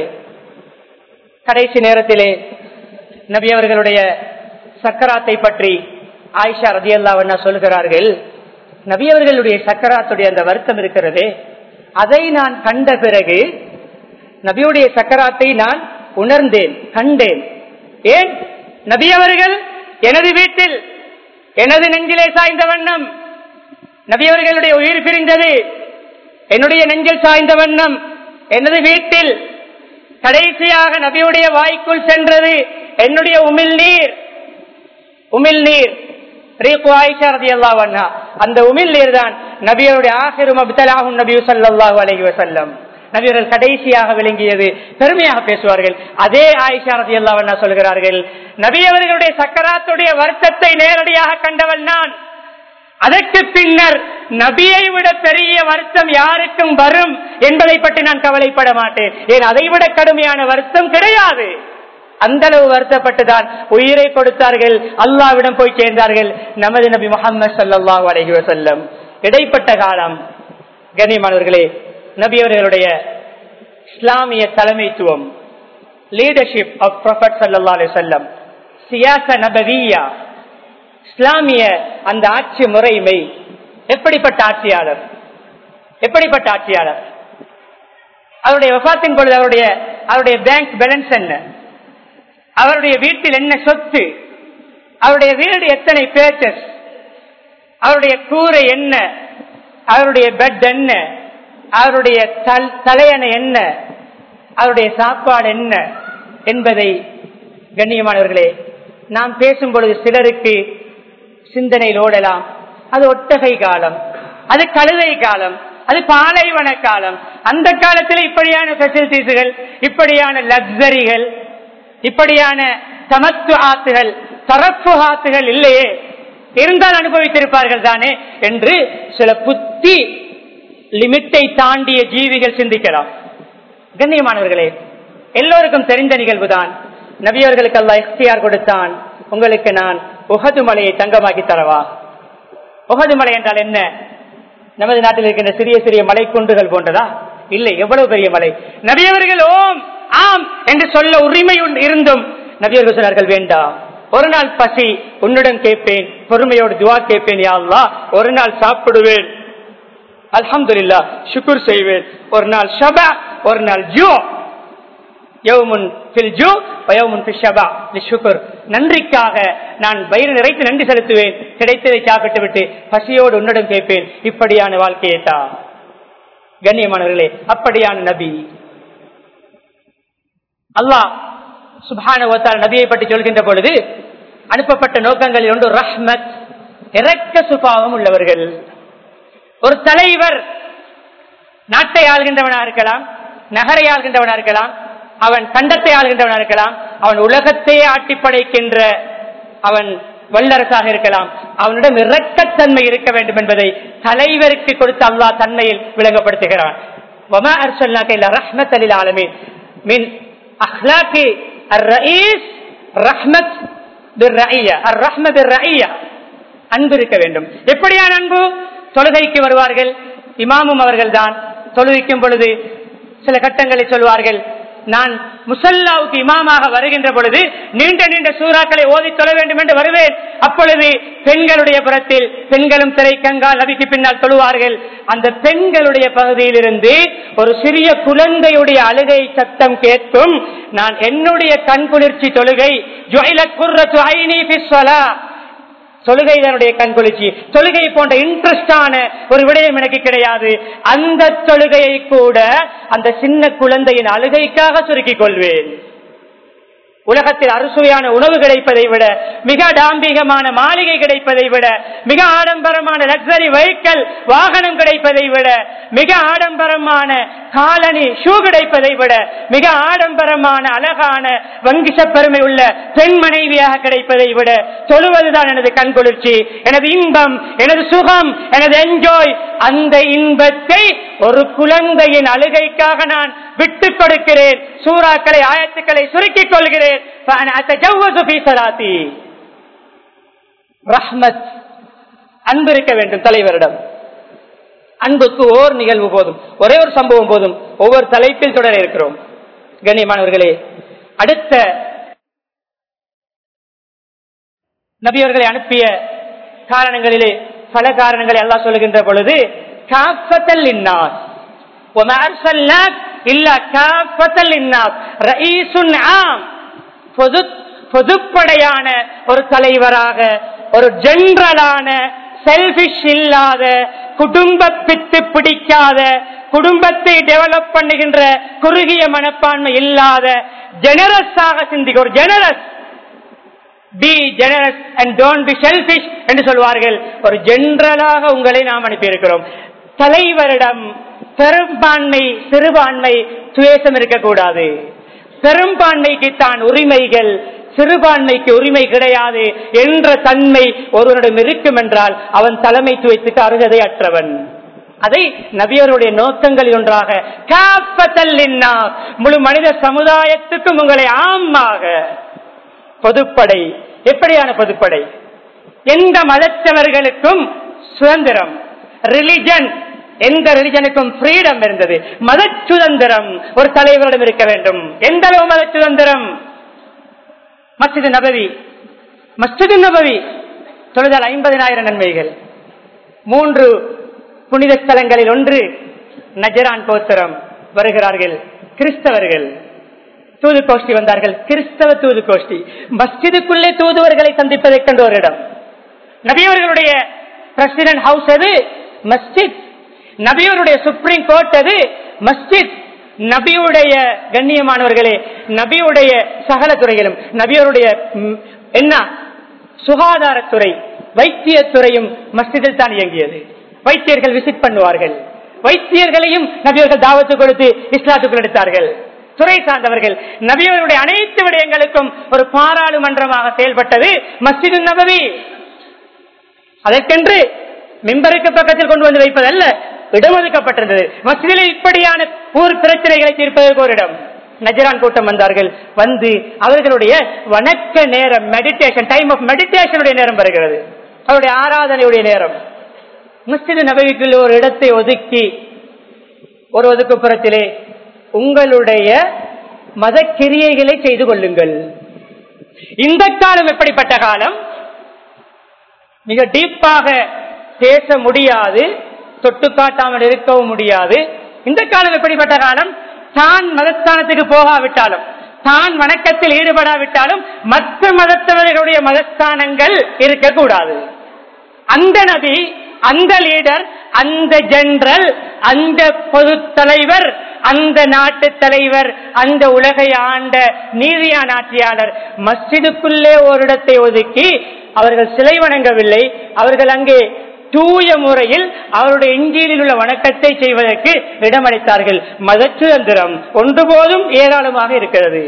கடைசி நேரத்திலே நபி அவர்களுடைய சக்கராத்தை பற்றி ஆயிஷா ரலியல்லாஹு அன்ஹா சொல்கிறார்கள். நபி அவர்களுடைய சக்கராத்துடைய அந்த வருத்தம் இருக்கிறதே, அதை நான் கண்ட பிறகு நபியுடைய சக்கராத்தை நான் உணர்ந்தேன், கண்டேன். ஏன்? நபி அவர்கள் எனது வீட்டில் எனது நெஞ்சிலே சாய்ந்த வண்ணம், நபி அவர்களுடைய உயிர் பிரிந்தது என்னுடைய நெஞ்சில் சாய்ந்த வண்ணம், எனது வீட்டில் கடைசியாக நபியுடைய வாய்க்குள் சென்றது என்னுடைய உமிழ் நீர். உமிழ் நீர் ஆயிஷா ரலியல்லாஹு அன்ஹா, அந்த உமிழ் நீர் தான் நபியுடைய ஆகிரு மப்தலாஹு நபி ஸல்லல்லாஹு அலைஹி வஸல்லம், நபியர்கள் கடைசியாக விளங்கியது. பெருமையாக பேசுவார்கள். அதே ஆயிஷா ரலியல்லாஹு அன்ஹா சொல்கிறார்கள், நபி அவர்களுடைய சக்கராத்துடைய வருத்தத்தை நேரடியாக கண்டவள் நான். அதற்கு பின்னர் நபியை விட பெரிய வருத்தம் யாருக்கும் வரும் என்பதை பற்றி நான் கவலைப்பட மாட்டேன். ஏன், அதை விட கடுமையான வருத்தம் கிடையாது. அந்த அளவு வருத்தப்பட்டுதான் உயிரை கொடுத்தார்கள், அல்லாஹ்விடம் போய் சேர்ந்தார்கள் நமது நபி முஹம்மது ஸல்லல்லாஹு அலைஹி வஸல்லம். இடைப்பட்ட காலம். கண்ணியமானவர்களே, நபி அவர்களுடைய இஸ்லாமிய தலைமைத்துவம், லீடர்ஷிப் ஆஃப் ப்ராஃபட் ஸல்லல்லாஹு அலைஹி வஸல்லம், சியாசா நபவியா, இஸ்லாமிய அந்த ஆட்சி முறைமை, எப்படிப்பட்ட ஆட்சியாளர், எப்படிப்பட்ட ஆட்சியாளர்? அவருடைய வஃபாத்தின் பொழுது அவருடைய அவருடைய பேங்க் பேலன்ஸ் என்ன, அவருடைய வீட்டில் என்ன சொத்து, அவருடைய வீடு எத்தனை பேச்சஸ், அவருடைய கூரை என்ன, அவருடைய பெட் என்ன, அவருடைய தலையணை என்ன, அவருடைய சாப்பாடு என்ன என்பதை கண்ணியமானவர்களே நாம் பேசும் பொழுது சிலருக்கு சிந்தனையில் ஓடலாம். அது ஒட்டகை காலம், அது கழுதை காலம், அது பாலைவன காலம். அந்த காலத்தில் இப்படியான பெசிலிட்டிஸ்கள், இப்படியான லக்ஸரிகள், இப்படியான தமத்து ஆத்துகள், தரப்பு ஆத்துகள் இல்லையே, இருந்தால் அனுபவித்திருப்பார்கள் தானே என்று சில புத்தி லிமிட்டை தாண்டிய ஜீவிகள் சிந்திக்கலாம். கண்ணியமானவர்களே, எல்லோருக்கும் தெரிந்த நிகழ்வுதான். நபியவர்களுக்கு அல்லாஹ் இக்தியார் கொடுத்தான், உங்களுக்கு நான் உஹது மலையை தங்கமாக்கி தரவா? உஹது மலை என்றால் என்ன? நமது நாட்டில் இருக்கின்ற சிறிய சிறிய மலை குன்றுகள் போன்றதா? இல்லை, எவ்வளவு பெரிய மலை. நபியவர்கள் ஓம் ஆம் என்று சொல்ல உரிமை இருந்தும் நபியவர்கள் சொன்னார்கள், வேண்டாம், ஒரு நாள் பசி உன்னிடம் கேட்பேன், பொறுமையோடு துவா கேட்பேன், யா அல்லாஹ், ஒரு நாள் சாப்பிடுவேன், அல்ஹம்துலில்லாஹ் ஷுக்ர் செய்வேன், ஒரு நாள் ஷபா, ஒரு நாள் ஜூ, யௌமுன் ஃபில் ஜூ வ யௌமுன் ஃபிஷ் ஷபா லிஷுக்ர். நன்றிக்காக நான் வயிறு நிறைத்து நன்றி செலுத்துவேன், கிடைத்ததை சாப்பிட்டு விட்டு பசியோடு உன்னிடம் கேட்பேன். இப்படியான வாழ்க்கையை தான் கண்ணியமானவர்களே, அப்படியான நபி. அல்லாஹ் சுப்ஹானஹு வ தஆலா நபியை பற்றி சொல்கின்ற பொழுது அனுப்பப்பட்ட நோக்கங்களில் ஒன்று ரஹ்மத், இரக்க சுபாவம் உள்ளவர்கள். ஒரு தலைவர் நாட்டை ஆள்கின்றவனாக இருக்கலாம், நகரை ஆள்கின்றவனாக இருக்கலாம், அவன் கண்டத்தை ஆள்கின்றவனாக இருக்கலாம், அவன் உலகத்தையே ஆட்டி படைக்கின்ற அவன் வல்லரசாக இருக்கலாம், அவனிடம் இரக்கத்தன்மை இருக்க வேண்டும் என்பதை தலைவருக்கு கொடுத்து அல்லாஹ் தன்மையில் விளங்கப்படுத்துகிறான். வமா அர்ஸல்னாக இல்லா ரஹ்மத்தல் லில் ஆலமீன். மின் அஹ்லாகி அர்-ரயீஸ் ரஹ்மத் பிர்-ரஇய்யா, அர்-ரஹ்ம பிர்-ரஇய்யா, அன்பு இருக்க வேண்டும். எப்படியான அன்பு? தொழுகைக்கு வருவார்கள், இமாமும் அவர்கள் தான். தொழுவிக்கும் பொழுது சில கட்டங்களை சொல்வார்கள், நான் முசல்லாவுக்கு இமாமாக வருகின்ற பொழுது நீண்ட நீண்ட சூறாக்களை ஓதி தொழ வேண்டும் என்று வருவேன். அப்பொழுது பெண்களுடைய புறத்தில் பெண்களும் திரைக்கங்கால் நபிக்கு பின்னால் தொழுவார்கள். அந்த பெண்களுடைய பகுதியில் இருந்து ஒரு சிறிய குழந்தையுடைய அழுகை சத்தம் கேட்கும். நான் என்னுடைய கண் குளிர்ச்சி தொழுகை, ஜுஇலத் குர்ரத்து ஐனி ஃபிஸ்ஸலா, தொழுகை தன்னுடைய கண்குளிர்ச்சி, தொழுகை போன்ற இன்ட்ரெஸ்டான ஒரு விடயம் எனக்கு கிடையாது. அந்த தொழுகையை கூட அந்த சின்ன குழந்தையின் அழுகைக்காக சுருக்கிக் கொள்வேன். உலகத்தில் அறுசுவையான உணவு கிடைப்பதை விட, மிக டாம்பிகமான மாளிகை கிடைப்பதை விட, மிக ஆடம்பரமான லக்ஸரி வெஹிக்கிள் வாகனம் கிடைப்பதை விட, மிக ஆடம்பரமான காலனி ஷூ கிடைப்பதை விட, மிக ஆடம்பரமான அழகான வங்கிச பெருமை உள்ள பெண் மனைவியாக கிடைப்பதை விட தொழுவதுதான் எனது கண்குளிர்ச்சி, எனது இன்பம், எனது சுகம், எனது என்ஜாய். அந்த இன்பத்தை ஒரு குழந்தையின் அழுகைக்காக நான் விட்டுக் கொடுக்கிறேன். சூறாக்களை ஆயத்துக்களை சுருக்கிக் கொள்கிறேன். ரஹ்மத், அன்பு இருக்க வேண்டும் தலைவரிடம். அன்புக்கு ஓர் நிகழ்வு போதும், ஒரே ஒரு சம்பவம் போதும். ஒவ்வொரு தலைப்பில் தொடர இருக்கிறோம். கண்ணியமானவர்களே, அடுத்த நபியவர்களை அனுப்பிய காரணங்களிலே பல காரணங்களை அல்லாஹ் சொல்லுகின்ற பொழுது காஃபத்தல் லின்னாஸ் வமா அர்ஸல்னாக் இல்லா காஃபத்தல் லின்னாஸ் ரயீசுன் ஆம், பொது பொதுப்படையான ஒரு தலைவராக, ஒரு ஜெனரலான, செல்பிஷ் இல்லாத, குடும்ப பித்து பிடிக்காத, குடும்பத்தை டெவலப் பண்ணுகின்ற குறுகிய மனப்பான்மை இல்லாத, ஜெனரஸாக சிந்திக்க, ஒரு generous, be generous and don't be selfish என்று சொல்வார்கள். ஒரு ஜெனரலாக உங்களை நாம் அனுப்பியிருக்கிறோம். தலைவரிடம் பெரும்பான்மை சிறுபான்மை துவேஷம் இருக்கக்கூடாது. பெரும்பான்மைக்கு தான் உரிமைகள், சிறுபான்மைக்கு உரிமை கிடையாது என்ற தன்மை ஒருவனிடம் இருக்கும் என்றால் அவன் தலைமைத்துவத்துக்கு அருகதை அற்றவன். அதை நபியருடைய நோக்கங்களில் ஒன்றாக காஃபத்தல் லின்னாஸ், முழு மனித சமுதாயத்துக்கும் உங்களை ஆமாக பொதுப்படை. எப்படியான பொதுப்படை? எந்த மதத்தவர்களுக்கும் சுதந்திரம், ரிலிஜன், எந்த ரிலிஜனுக்கும் ஃப்ரீடம் இருந்தது, மத சுதந்திரம் ஒரு தலைவரிடம் இருக்க வேண்டும். எந்த அளவு மத சுதந்திரம்? மஸ்ஜித் நபவி, மஸ்ஜித் நபவி தொழுதால் ஐம்பதினாயிரம் நன்மைகள். மூன்று புனித ஸ்தலங்களில் ஒன்று நஜரான் கோத்திரம் வருகிறார்கள். கிறிஸ்தவர்கள் தூது கோஷ்டி வந்தார்கள். கிறிஸ்தவ தூது கோஷ்டி மஸ்ஜிதுக்குள்ளே தூதுவர்களை சந்திப்பதைக் கண்ட ஒரு இடம். நபியவர்களுடைய பிரசிடென்ட் ஹவுஸ் அது மஸ்ஜித். நபியவருடைய சுப்ரீம் கோர்ட் அது மஸ்ஜித். நபியுடைய கண்ணியமானவர்களே, நபியுடைய சகல துறைகளும், நபியருடைய என்ன சுகாதாரத்துறை, வைத்தியத்துறையும் மஸ்ஜிதில் தான் இயங்கியது. வைத்தியர்கள் விசிட் பண்ணுவார்கள். வைத்தியர்களையும் நபியர்கள் தாவத்து கொடுத்து இஸ்லாத்துக்குள் எடுத்தார்கள். துறை சார்ந்தவர்கள். நபியவர்களுடைய அனைத்து விடயங்களுக்கும் ஒரு பாராளுமன்றமாக செயல்பட்டது மஸ்ஜிது நபவி. அதற்கென்று மிம்பருக்கு பக்கத்தில் கொண்டு வந்து வைப்பதல்ல, இடம் ஒதுக்கப்பட்டிருந்தது. மஸ்ஜிதில் இப்படியான ஊர் பிரச்சனைகளை தீர்ப்பதற்கு ஒரு இடம். நஜரான் கூட்டம் வந்தார்கள். வந்து அவர்களுடைய வணக்க நேரம், மெடிடேஷன் டைம் ஆஃப் மெடிடேஷனுடைய நேரம் வருகிறது. அவருடைய ஆராதனையுடைய நேரம். மஸ்ஜிது நபவிக்குள்ள ஒரு இடத்தை ஒதுக்கி ஒரு ஒதுக்குப்புறத்திலே உங்களுடைய மத கிரியைகளை செய்து கொள்ளுங்கள். இந்த காலம் எப்படிப்பட்ட காலம்? மிக டீப்பாக பேச முடியாது, தொட்டு காட்டாமல் இருக்கவும் முடியாது. இந்த காலம் எப்படிப்பட்ட காலம்? தான் மதஸ்தானத்துக்கு போகாவிட்டாலும், தான் வணக்கத்தில் ஈடுபடாவிட்டாலும் மற்ற மதத்தவர்களுடைய மதஸ்தானங்கள் இருக்கக்கூடாது. அந்த நபி, அந்த லீடர், அந்த ஜெனரல், அந்த பொது தலைவர், அந்த நாட்டு தலைவர், அந்த உலகை ஆண்ட நீதியான ஆட்சியாளர் மஸ்ஜிதுக்குள்ளே ஒரு இடத்தை ஒதுக்கி அவர்கள் சிலை வணங்கவில்லை. அவர்கள் அங்கே தூய முறையில் அவருடைய இஞ்சியில் உள்ள வணக்கத்தை செய்வதற்கு இடமளித்தார்கள். மத சுதந்திரம் ஒன்று போதும் ஏராளமாக இருக்கிறது.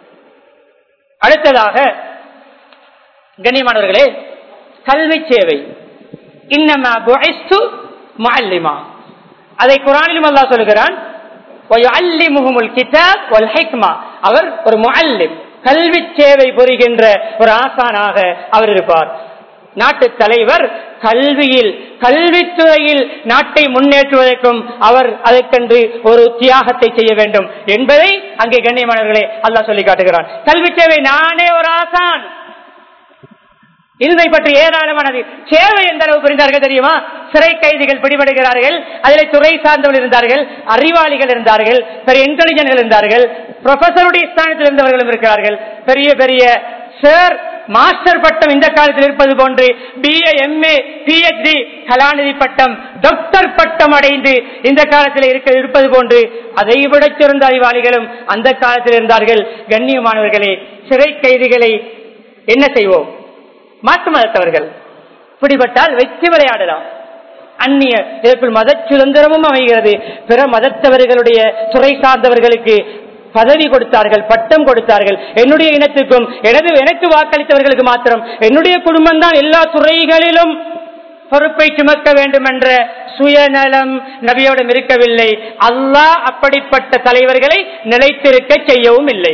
அடுத்ததாக கண்ணியமானவர்களே, கல்வி சேவை. இன்னமா புஇஸ்து முஅல்லிமா. அதை குர்ஆனிலும் அல்லாஹ் சொல்கிறான், வயுஅல்லிமுஹுமுல் கிதாப் வல் ஹிக்மா. அவர் ஒரு முஅல்லிம், கல்வி சேவை புரிகின்ற ஒரு ஆசானாக அவர் இருப்பார். நாட்டு தலைவர் கல்வியில், கல்வித்துறையில் நாட்டை முன்னேற்றுவதற்கும் அவர் அதற்கென்று ஒரு தியாகத்தை செய்ய வேண்டும் என்பதை அங்கே கண்ணியமானவர்களே அல்லாஹ் சொல்லி காட்டுகிறான். கல்வி சேவை, நானே ஒரு ஆசான். இதை பற்றி ஏராளமானது. சேவை எந்த அளவு புரிந்தார்கள் தெரியுமா? சிறை கைதிகள் பிடிபடுகிறார்கள், அதில் துறை சார்ந்தவர்கள் இருந்தார்கள், அறிவாளிகள் இருந்தார்கள், பெரிய இன்டெலிஜென்ட்கள் இருந்தார்கள், ப்ரொஃபஸருடைய ஸ்தானத்தில் இருந்தவர்களும் இருக்கிறார்கள், பெரிய பெரிய சார் மாஸ்டர் பட்டம் இந்த காலத்தில் இருப்பது போன்று பிஏ எம்ஏ பிஹெச்டி கலாநிதி பட்டம் டாக்டர் பட்டம் அடைந்து இந்த காலத்தில் இருப்பது போன்று அதை விட சிறந்த அறிவாளிகளும் அந்த காலத்தில் இருந்தார்கள். கண்ணியமானவர்களே, சிறை கைதிகளை என்ன செய்வோம்? மாற்று மதத்தவர்கள் பிடிபட்டால் வெற்றி விளையாடலாம். அந்நிய இதற்குள் மத சுதந்திரமும் அமைகிறது. பிற மதத்தவர்களுடைய துறை சார்ந்தவர்களுக்கு பதவி கொடுத்தார்கள், பட்டம் கொடுத்தார்கள். என்னுடைய இனத்துக்கும் எனது எனக்கு வாக்களித்தவர்களுக்கு மாத்திரம் என்னுடைய குடும்பம் தான் எல்லா துறைகளிலும் பொறுப்பை சுமக்க வேண்டும் என்ற சுயநலம் நபியோடும் இருக்கவில்லை. அல்லாஹ் அப்படிப்பட்ட தலைவர்களை நிலைத்திருக்க செய்யவும் இல்லை.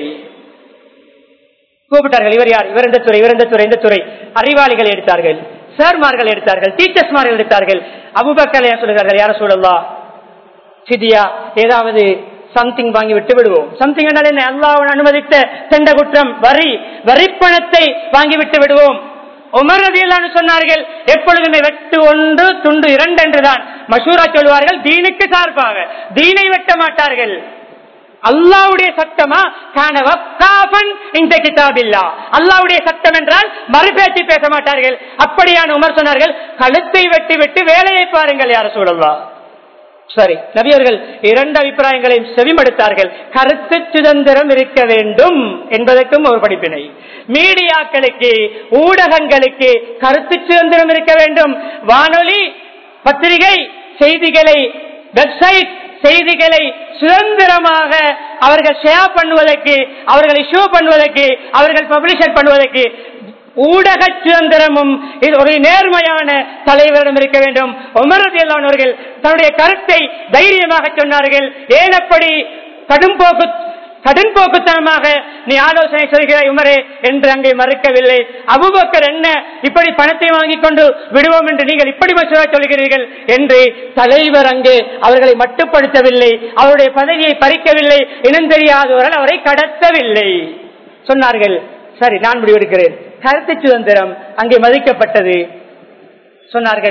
கூப்பிட்டார்கள், இவர் யார், இவர் இந்த துறை, இவர் இந்த துறை, இந்த துறை. அறிவாளிகள் எடுத்தார்கள், சார்மார்கள் எடுத்தார்கள், டீச்சர்ஸ்மார்கள் எடுத்தார்கள். அபூபக்கர் சொல்கிறார்கள், யார சூழல்லா சிதியா ஏதாவது சம்திங் வாங்கி விட்டு விடுவோம். சம்திங் என்றால் என்ன? அல்லாஹ் அனுமதித்த செண்ட குற்றம், வரி வரிப்பணத்தை வாங்கி விட்டு விடுவோம். உமர் ரலியல்லாஹு அன்ஹு சொன்னார்கள், எப்பொழுதுமே வெட்டு ஒன்று துண்டு இரண்டு என்றுதான் மஷூரா சொல்வார்கள். தீனுக்கு சார்பாக தீனை வெட்ட மாட்டார்கள். அல்லாஹ்வுடைய சட்டமா கான வக்காஃபன் இந்த கிதாபில்லா. அல்லாஹ்வுடைய சட்டம் என்றால் மறுபேச்சு பேச மாட்டார்கள். அப்படியான உமர் சொன்னார்கள், கழுத்தை வெட்டி விட்டு வேலையை பாருங்கள் யார சூழல்லா. சரி, நபியர்கள் இரண்டு அபிப்பிராயங்களையும் செவிமடுத்தார்கள். கருத்து சுதந்திரம் இருக்க வேண்டும் என்பதற்கும் ஒரு படிப்பினை. மீடியாக்களுக்கு, ஊடகங்களுக்கு கருத்து சுதந்திரம் இருக்க வேண்டும். வானொலி, பத்திரிகை செய்திகளை, வெப்சைட் செய்திகளை சுதந்திரமாக அவர்கள் ஷேர் பண்ணுவதற்கு, அவர்களை ஷோ பண்ணுவதற்கு, அவர்கள் பப்ளிஷர் பண்ணுவதற்கு ஊடக சுதந்திரமும் ஒரு நேர்மையான தலைவரிடம் இருக்க வேண்டும். உமர் ரலியல்லாஹு அன்ஹு அவர்கள் தன்னுடைய கருத்தை தைரியமாக சொன்னார்கள். ஏன் அப்படி கடும்போக்கு கடும்போக்குத்தனமாக நீ ஆலோசனை சொல்கிறாய் உமரே என்று அங்கே மறுக்கவில்லை. அபூபக்கர் என்ன இப்படி பணத்தை வாங்கிக் கொண்டு விடுவோம் என்று நீங்கள் இப்படி மசூரா சொல்கிறீர்கள் என்று தலைவர் அங்கே அவர்களை மட்டுப்படுத்தவில்லை, அவருடைய பதவியை பறிக்கவில்லை, இனம் தெரியாதவர்கள் அவரை கடத்தவில்லை. சொன்னார்கள், சரி நான் முடிவெடுக்கிறேன். கருத்து சுதந்திரம் அங்கே மதிக்கப்பட்டது. சொன்னார்கள்,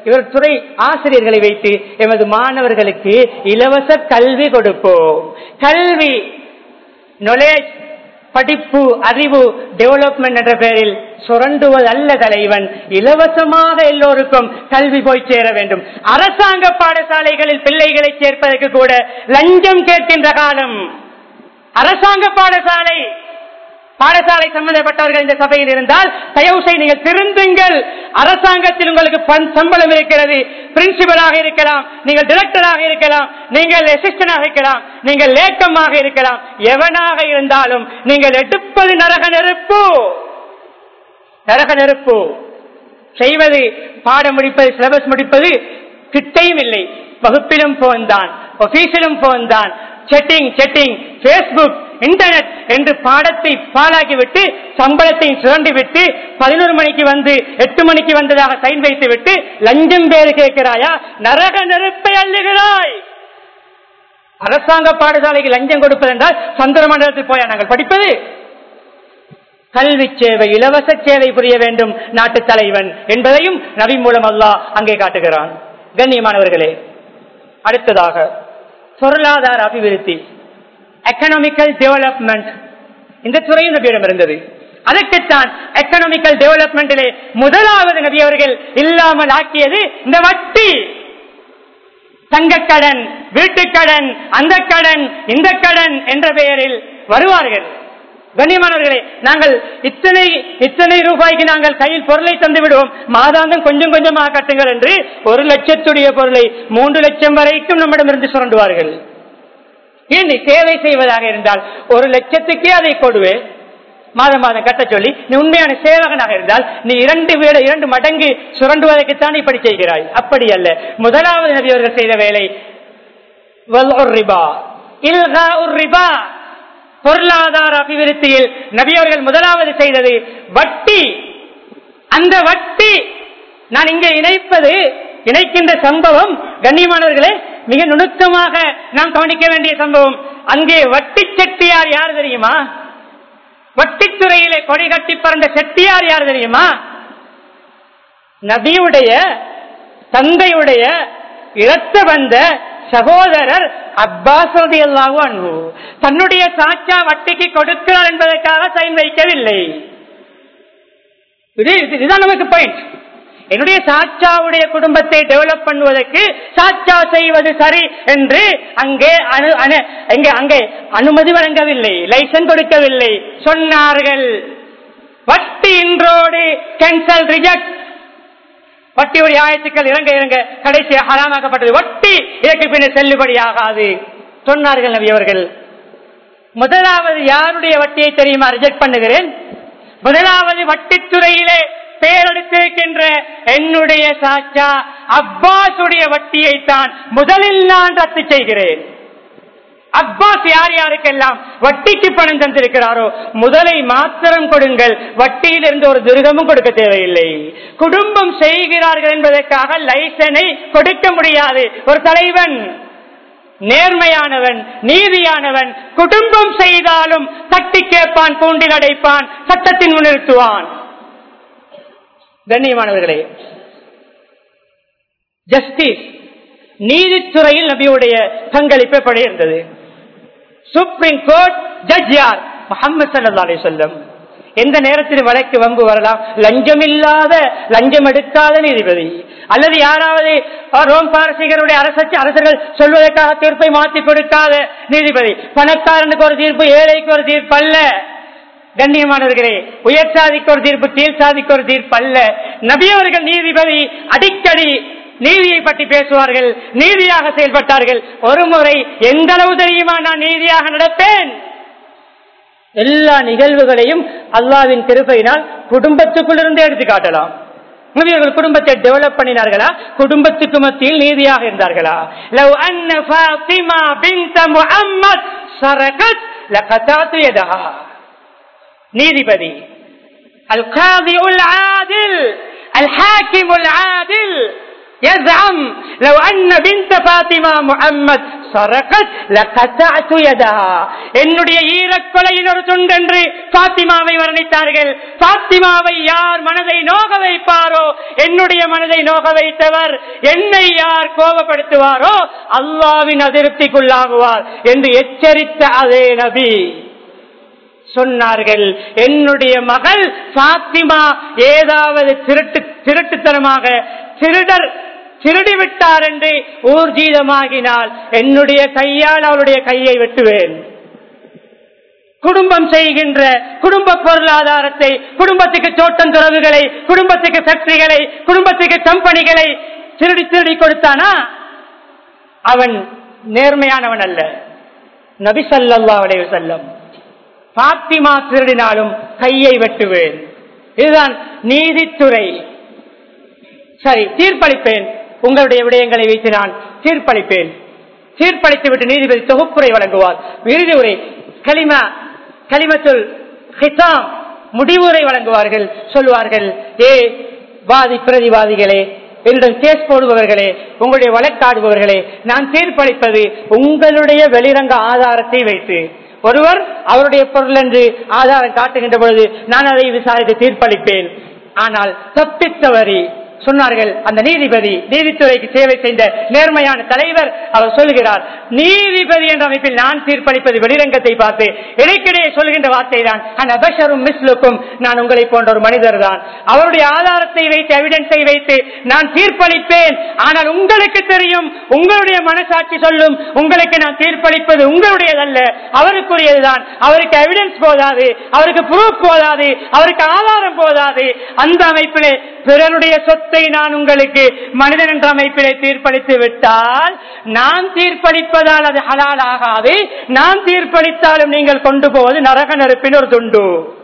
இவர் துறை ஆசிரியர்களை வைத்து எமது மாணவர்களுக்கு இலவச கல்வி கொடுப்போம். கல்வி நாலேஜ் படிப்பு அறிவு டெவலப்மெண்ட் என்ற பெயரில் சுரண்டுவது அல்ல தலைவன். இலவசமாக எல்லோருக்கும் கல்வி போய் சேர வேண்டும். அரசாங்க பாடசாலைகளில் பிள்ளைகளை சேர்ப்பதற்கு கூட லஞ்சம் கேட்கின்ற காலம். அரசாங்க பாடசாலை பாடசாலை சம்பந்தப்பட்டவர்கள் இந்த சபையில் இருந்தால் தயவு செய்து நீங்கள் திருந்துங்கள். அரசாங்கத்தில் உங்களுக்கு சம்பளம் இருக்கிறது. பிரின்சிபலாக இருக்கலாம், நீங்கள் டைரக்டராக இருக்கலாம், நீங்கள் அசிஸ்டன்டாக இருக்கலாம், நீங்கள் லேக்கமாக இருக்கலாம், எவனாக இருந்தாலும் நீங்கள் எடுப்பது நரக நெருப்பு. நரக நெருப்பு செய்வது பாடம் முடிப்பது சிலபஸ் முடிப்பது கிட்டையும் இல்லை. வகுப்பிலும் போன் தான், ஆபீஸிலும் போன் தான், செட்டிங் செட்டிங் பேஸ்புக் இன்டர்நெட் என்று பாடத்தை பாழாக்கிவிட்டு சம்பளத்தை சுரண்டி விட்டு பதினோரு மணிக்கு வந்து எட்டு மணிக்கு வந்ததாக சைன் வைத்து விட்டு லஞ்சம் பேரு கேட்கிறாயா? நரக நெருப்பை அள்ளுகிறாய். அரசாங்க பாடசாலைக்கு லஞ்சம் கொடுப்பது என்றால் சந்திர மண்டலத்தில் போயா நாங்கள் படிப்பது? கல்வி சேவை இலவச சேவை புரிய வேண்டும் நாட்டு தலைவன் என்பதையும் நபி மூலம் அல்லாஹ் அங்கே காட்டுகிறான். கண்ணியமானவர்களே, அடுத்ததாக பொருளாதார அபிவிருத்தி, எக்கனாமிக்கல் டெவலப்மெண்ட் இந்த துறையும் நபியிடம் இருந்தது. அதற்குத்தான் எக்கனாமிக்கல் டெவலப்மெண்டிலே முதலாவது நபி அவர்கள் இல்லாமல் ஆக்கியது இந்த வட்டி. தங்கக்கடன், வீட்டுக்கடன், அந்த கடன், இந்த கடன் என்ற பெயரில் வருவார்கள். கண்ணியமானவர்களே, நாங்கள் இத்தனை இத்தனை ரூபாய்க்கு நாங்கள் கையில் பொருளை தந்து விடுவோம், மாதாந்தம் கொஞ்சம் கொஞ்சமாக கட்டுங்கள் என்று ஒரு லட்சத்துடைய பொருளை மூன்று லட்சம் வரைக்கும் நம்மிடமிருந்து சுரண்டுவார்கள். ஏன் சேவை செய்வதாக இருந்தால் ஒரு லட்சத்துக்கே அதை கொடுவே மாதம் மாதம் கட்ட சொல்லி, நீ உண்மையான சேவகனாக இருந்தால் நீ இரண்டு வீடு இரண்டு மடங்கு சுரண்டுவதற்குத்தான் இப்படி செய்கிறாய். அப்படி அல்ல. முதலாவது நபி அவர்கள் செய்த வேலை பொருளாதார அபிவிருத்தியில் நபி அவர்கள் முதலாவது செய்தது வட்டி. அந்த வட்டி நான் இங்கே இணைப்பது இணைக்கின்ற சம்பவம் கண்ணியமானவர்களே மிக நுணுக்கமாக நாம் கவனிக்க வேண்டிய சம்பவம். அங்கே வட்டி செட்டியார் யார் தெரியுமா? வட்டித்துறையிலே கொடி கட்டி பறந்த செட்டியார் யார் தெரியுமா? நபியுடைய தந்தையுடைய இரத்த வந்த சகோதரர் அப்பாஸ் ரலியல்லாஹு அன்ஹு. தன்னுடைய சாச்சா வட்டிக்கு கொடுக்கிறார் என்பதற்காக சைன் வைக்கவில்லை. இதுதான் நமக்கு பாயிண்ட். என்னுடைய சாச்சாவுடைய குடும்பத்தை டெவலப் பண்ணுவதற்கு சாச்சா செய்வது சரி என்று அங்கே அங்கே அனுமதி வழங்கவில்லை, லைசன்ஸ் கொடுக்கவில்லை. சொன்னார்கள் வட்டி இன்றோடு கேன்சல், ரிஜெக்ட். வட்டியுடைய ஆயத்துக்கள் இறங்க இறங்க கடைசி ஹராமாக்கப்பட்டது. வட்டி இதற்கு பின்னர் செல்லுபடியாகாது சொன்னார்கள் நபி அவர்கள். முதலாவது யாருடைய வட்டியை தெரியுமா ரிஜெக்ட் பண்ணுகிறேன்? முதலாவது வட்டித்துறையிலே பேரெடுத்திருக்கின்ற என்னுடைய சாச்சா அப்பாஸுடைய வட்டியை தான் முதலில் நான் ரத்து செய்கிறேன். அப்பாஸ் யார் யாருக்கெல்லாம் வட்டிக்கு பணம் தந்திருக்கிறாரோ முதலை மாத்திரம் கொடுங்கள், வட்டியிலிருந்து ஒரு திருகமும் கொடுக்க தேவையில்லை. குடும்பம் செய்கிறார்கள் என்பதற்காக லைசனை கொடுக்க முடியாது. ஒரு தலைவன் நேர்மையானவன், நீதியானவன், குடும்பம் செய்தாலும் தட்டி கேட்பான், கூண்டில் அடைப்பான், சட்டத்தின் முன்னிறுத்துவான். கண்ணியமானவர்களே, ஜஸ்டிஸ் நீதித்துறையில் நபியுடைய பங்களிப்பு எப்படி இருந்தது? சுப்ரீம் கோர்ட் ஜட்ஜ் யார்? முஹம்மது ஸல்லல்லாஹு அலைஹி வஸல்லம். எந்த நேரத்தில் வழக்கு வம்பு வரலாம்? லஞ்சம் இல்லாத லஞ்சம் எடுக்காத நீதிபதி அல்லது யாராவது ரோம் பாரசீகருடைய அரசு அரசர்கள் சொல்வதற்காக தீர்ப்பை மாற்றி கொடுக்காத நீதிபதி. பணக்காரனுக்கு ஒரு தீர்ப்பு, ஏழைக்கு ஒரு தீர்ப்பு அல்ல. கண்ணியமானவர்களே, உயர் சாதிக்கு ஒரு தீர்ப்பு, கீழ் சாதிக்கு ஒரு தீர்ப்பு அல்ல. நபி அவர்கள் நீதிபதி அடிக்கடி நீதியை பற்றி பேசுவார்கள், நீதியாக செயல்பட்டார்கள். ஒரு முறை எந்த அளவு தெரியுமா நான் நீதியாக நடப்பேன்? எல்லா நிகழ்வுகளையும் அல்லாஹ்வின் கிருபையினால் குடும்பத்துக்குள் இருந்து எடுத்து காட்டலாம். நபி அவர்கள் குடும்பத்தை டெவலப் பண்ணினார்களா? குடும்பத்துக்கு மத்தியில் நீதியாக இருந்தார்களா? லவ் அன்ன ஃபாத்திமா பின்த் முஹம்மத் சரகத் லகதஅது யதஹா. நீதிபதி அல் காதிஉல் ஆதில் அல் ஹாக்கிமுல் ஆதில் يزعم لو أن بنت فاطمة محمد என்னுடைய ஈரக்கொலையின் ஒரு துண்டென்று பாத்திமாவை வர்ணித்தார்கள். பாத்திமாவை யார் மனதை நோக வைப்பாரோ, என்னுடைய மனதை நோக வைத்தவர், என்னை யார் கோபப்படுத்துவாரோ அல்லாஹ்வின் அதிருப்திக்குள்ளாகுவார் என்று எச்சரித்த அதே நபி சொன்னார்கள், என்னுடைய மகள் பாத்திமா ஏதாவது திருட்டு திருட்டுத்தனமாக திருடர் திருடிவிட்டார் என்று ஊர்ஜீதமாகினால் என்னுடைய கையால் அவருடைய கையை வெட்டுவேன். குடும்பம் செய்கின்ற குடும்ப பொருளாதாரத்தை, குடும்பத்துக்கு தோட்டம் துறவுகளை, குடும்பத்துக்கு ஃபேக்டரிகளை, குடும்பத்துக்கு கம்பெனிகளை திருடி திருடி கொடுத்தானா அவன் நேர்மையானவன் அல்ல. நபி ஸல்லல்லாஹு அலைஹி வஸல்லம் பாத்திமா திருடினாலும் கையை வெட்டுவேன். இதுதான் நீதித்துறை. சரி, தீர்ப்பளிப்பேன். உங்களுடைய விடயங்களை வைத்து நான் தீர்ப்பளிப்பேன். தீர்ப்பளித்து விட்டு நீதிபதி தொகுப்புரை வழங்குவார். இறுதி உரை கலிமா கலிமத்துல் ஹிதாம் முடிவுரை வழங்குவார்கள். சொல்வார்கள், ஏ வாதி பிரதிவாதிகளே, என்னுடன் கேஸ் போடுபவர்களே, உங்களுடைய வழக்காடுபவர்களே, நான் தீர்ப்பளிப்பது உங்களுடைய வெளிரங்க ஆதாரத்தை வைத்து. ஒருவர் அவருடைய பொருள் என்று ஆதாரம் காட்டுகின்ற பொழுது நான் அதை விசாரித்து தீர்ப்பளிப்பேன். ஆனால் தப்பித்தவரி சொன்னார்கள் அந்த நீதிபதி, நீதித்துறைக்கு சேவை செய்த நேர்மையான தலைவர். அவர் சொல்கிறார், நீதிபதி என்ற அமைப்பில் நான் தீர்ப்பளிப்பது வெளிரங்கத்தை பார்த்து இடைக்கிடையே சொல்கின்ற வார்த்தை தான் அனபஷரும் மிஸ்லுக்கும், நான் உங்களை போன்ற ஒரு மனிதர் தான். அவருடைய ஆதாரத்தை வைத்து, எவிடன்ஸை வைத்து நான் தீர்ப்பளிப்பேன். ஆனால் உங்களுக்கு தெரியும், உங்களுடைய மனசாட்சி சொல்லும், உங்களுக்கு நான் தீர்ப்பளிப்பது உங்களுடையதல்ல, அவருக்குரியதுதான். அவருக்கு எவிடன்ஸ் போதாது, அவருக்கு ப்ரூஃப் போதாது, அவருக்கு ஆதாரம் போதாது. அந்த அமைப்பிலே பிறனுடைய சொத்தை நான் உங்களுக்கு மனிதன் என்ற அமைப்பிலே தீர்ப்பளித்து விட்டால் நான் தீர்ப்பளிப்பதால் அது ஹலால் ஆகாது. நான் தீர்ப்பளித்தாலும் நீங்கள் கொண்டு போவது நரக நெருப்பின் ஒரு துண்டு.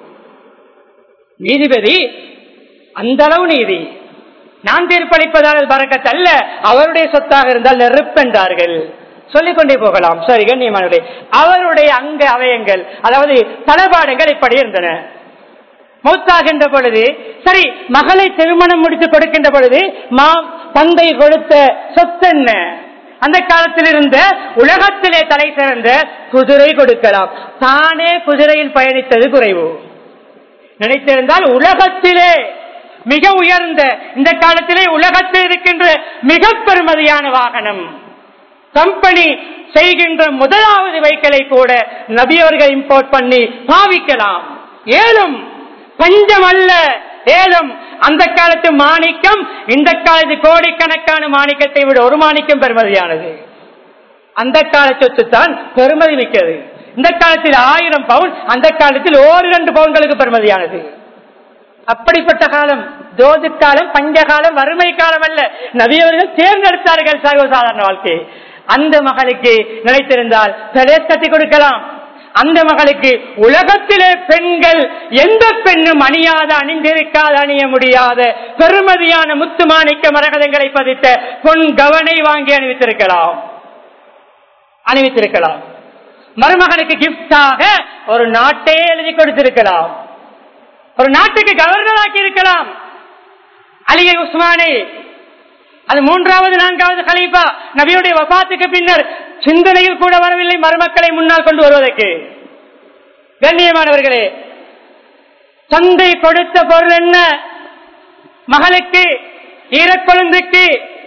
நீதிபதி அந்த அளவு நீதி. நான் தீர்ப்பளிப்பதால் பரக்கத் அல்ல, அவருடைய சொத்தாக இருந்தால் நெருப்பென்றார்கள். சொல்லிக் கொண்டே போகலாம். சரி கண்ணியமானவர்களே, அவருடைய அங்க அவயங்கள், அதாவது தளபாடங்கள் இப்படி இருந்தன. மௌத்தாகின்ற பொழுது, சரி மகளை திருமணம் முடித்து கொடுக்கின்ற பொழுது மா தந்தை கொடுத்த சொத்து என்ன? அந்த காலத்தில் இருந்த உலகத்திலே தலை சிறந்த குதிரை கொடுக்கலாம். தானே குதிரையில் பயணித்தது குறைவு. நினைத்திருந்தால் உலகத்திலே மிக உயர்ந்த, இந்த காலத்திலே உலகத்தில் இருக்கின்ற மிக பெருமதியான வாகனம், கம்பெனி செய்கின்ற முதலாவது வெஹிக்கிளை கூட நபியவர்கள் இம்போர்ட் பண்ணி பாவிக்கலாம். ஏழும் பஞ்சம் அல்ல, ஏலம். அந்த காலத்து மாணிக்கம் இந்த காலத்து கோடிக்கணக்கான மாணிக்கத்தை விட ஒரு மாணிக்கம் பெருமதியானது. அந்த கால சொத்து தான் பெருமதி மிக்கது. இந்த காலத்தில் ஆயிரம் பவுன், அந்த காலத்தில் ஓர் இரண்டு பவுன்களுக்கு பெருமதியானது. அப்படிப்பட்ட காலம் ஜோதி காலம், பஞ்ச காலம், வறுமை காலம் அல்ல. நபியவர்கள் தேர்ந்தெடுத்தார்கள் சர்வசாதாரண வாழ்க்கை. அந்த மகளுக்கு நினைத்திருந்தால் பெலேஸ் கட்டி கொடுக்கலாம். அந்த மகளுக்கு உலகத்திலே பெண்கள் எந்த பெண்ணும் அணியாத, அணிந்திருக்காத, அணிய முடியாத பெருமதியான முத்து மாணிக்க மரகதங்களை பதித்த பொன் கவனை வாங்கி அணிவித்திருக்கலாம் அணிவித்திருக்கலாம் மருமகனுக்கு கிஃப்டாக ஒரு நாட்டையே எழுதி கொடுத்திருக்கலாம். ஒரு நாட்டுக்கு கவர்னர் ஆக்கி இருக்கலாம். அலியை உஸ்மானே, அது மூன்றாவது நான்காவது கலீஃபா, நபியுடைய வஃபாத்துக்கு பின்னர் சிந்தனையில் கூட வரவில்லை மருமக்களை முன்னால் கொண்டு வருவதற்கு. கண்ணியமானவர்களே, தந்தை கொடுத்த பொருள் என்ன? மகளுக்கு, ஈரக்குழந்தைக்கு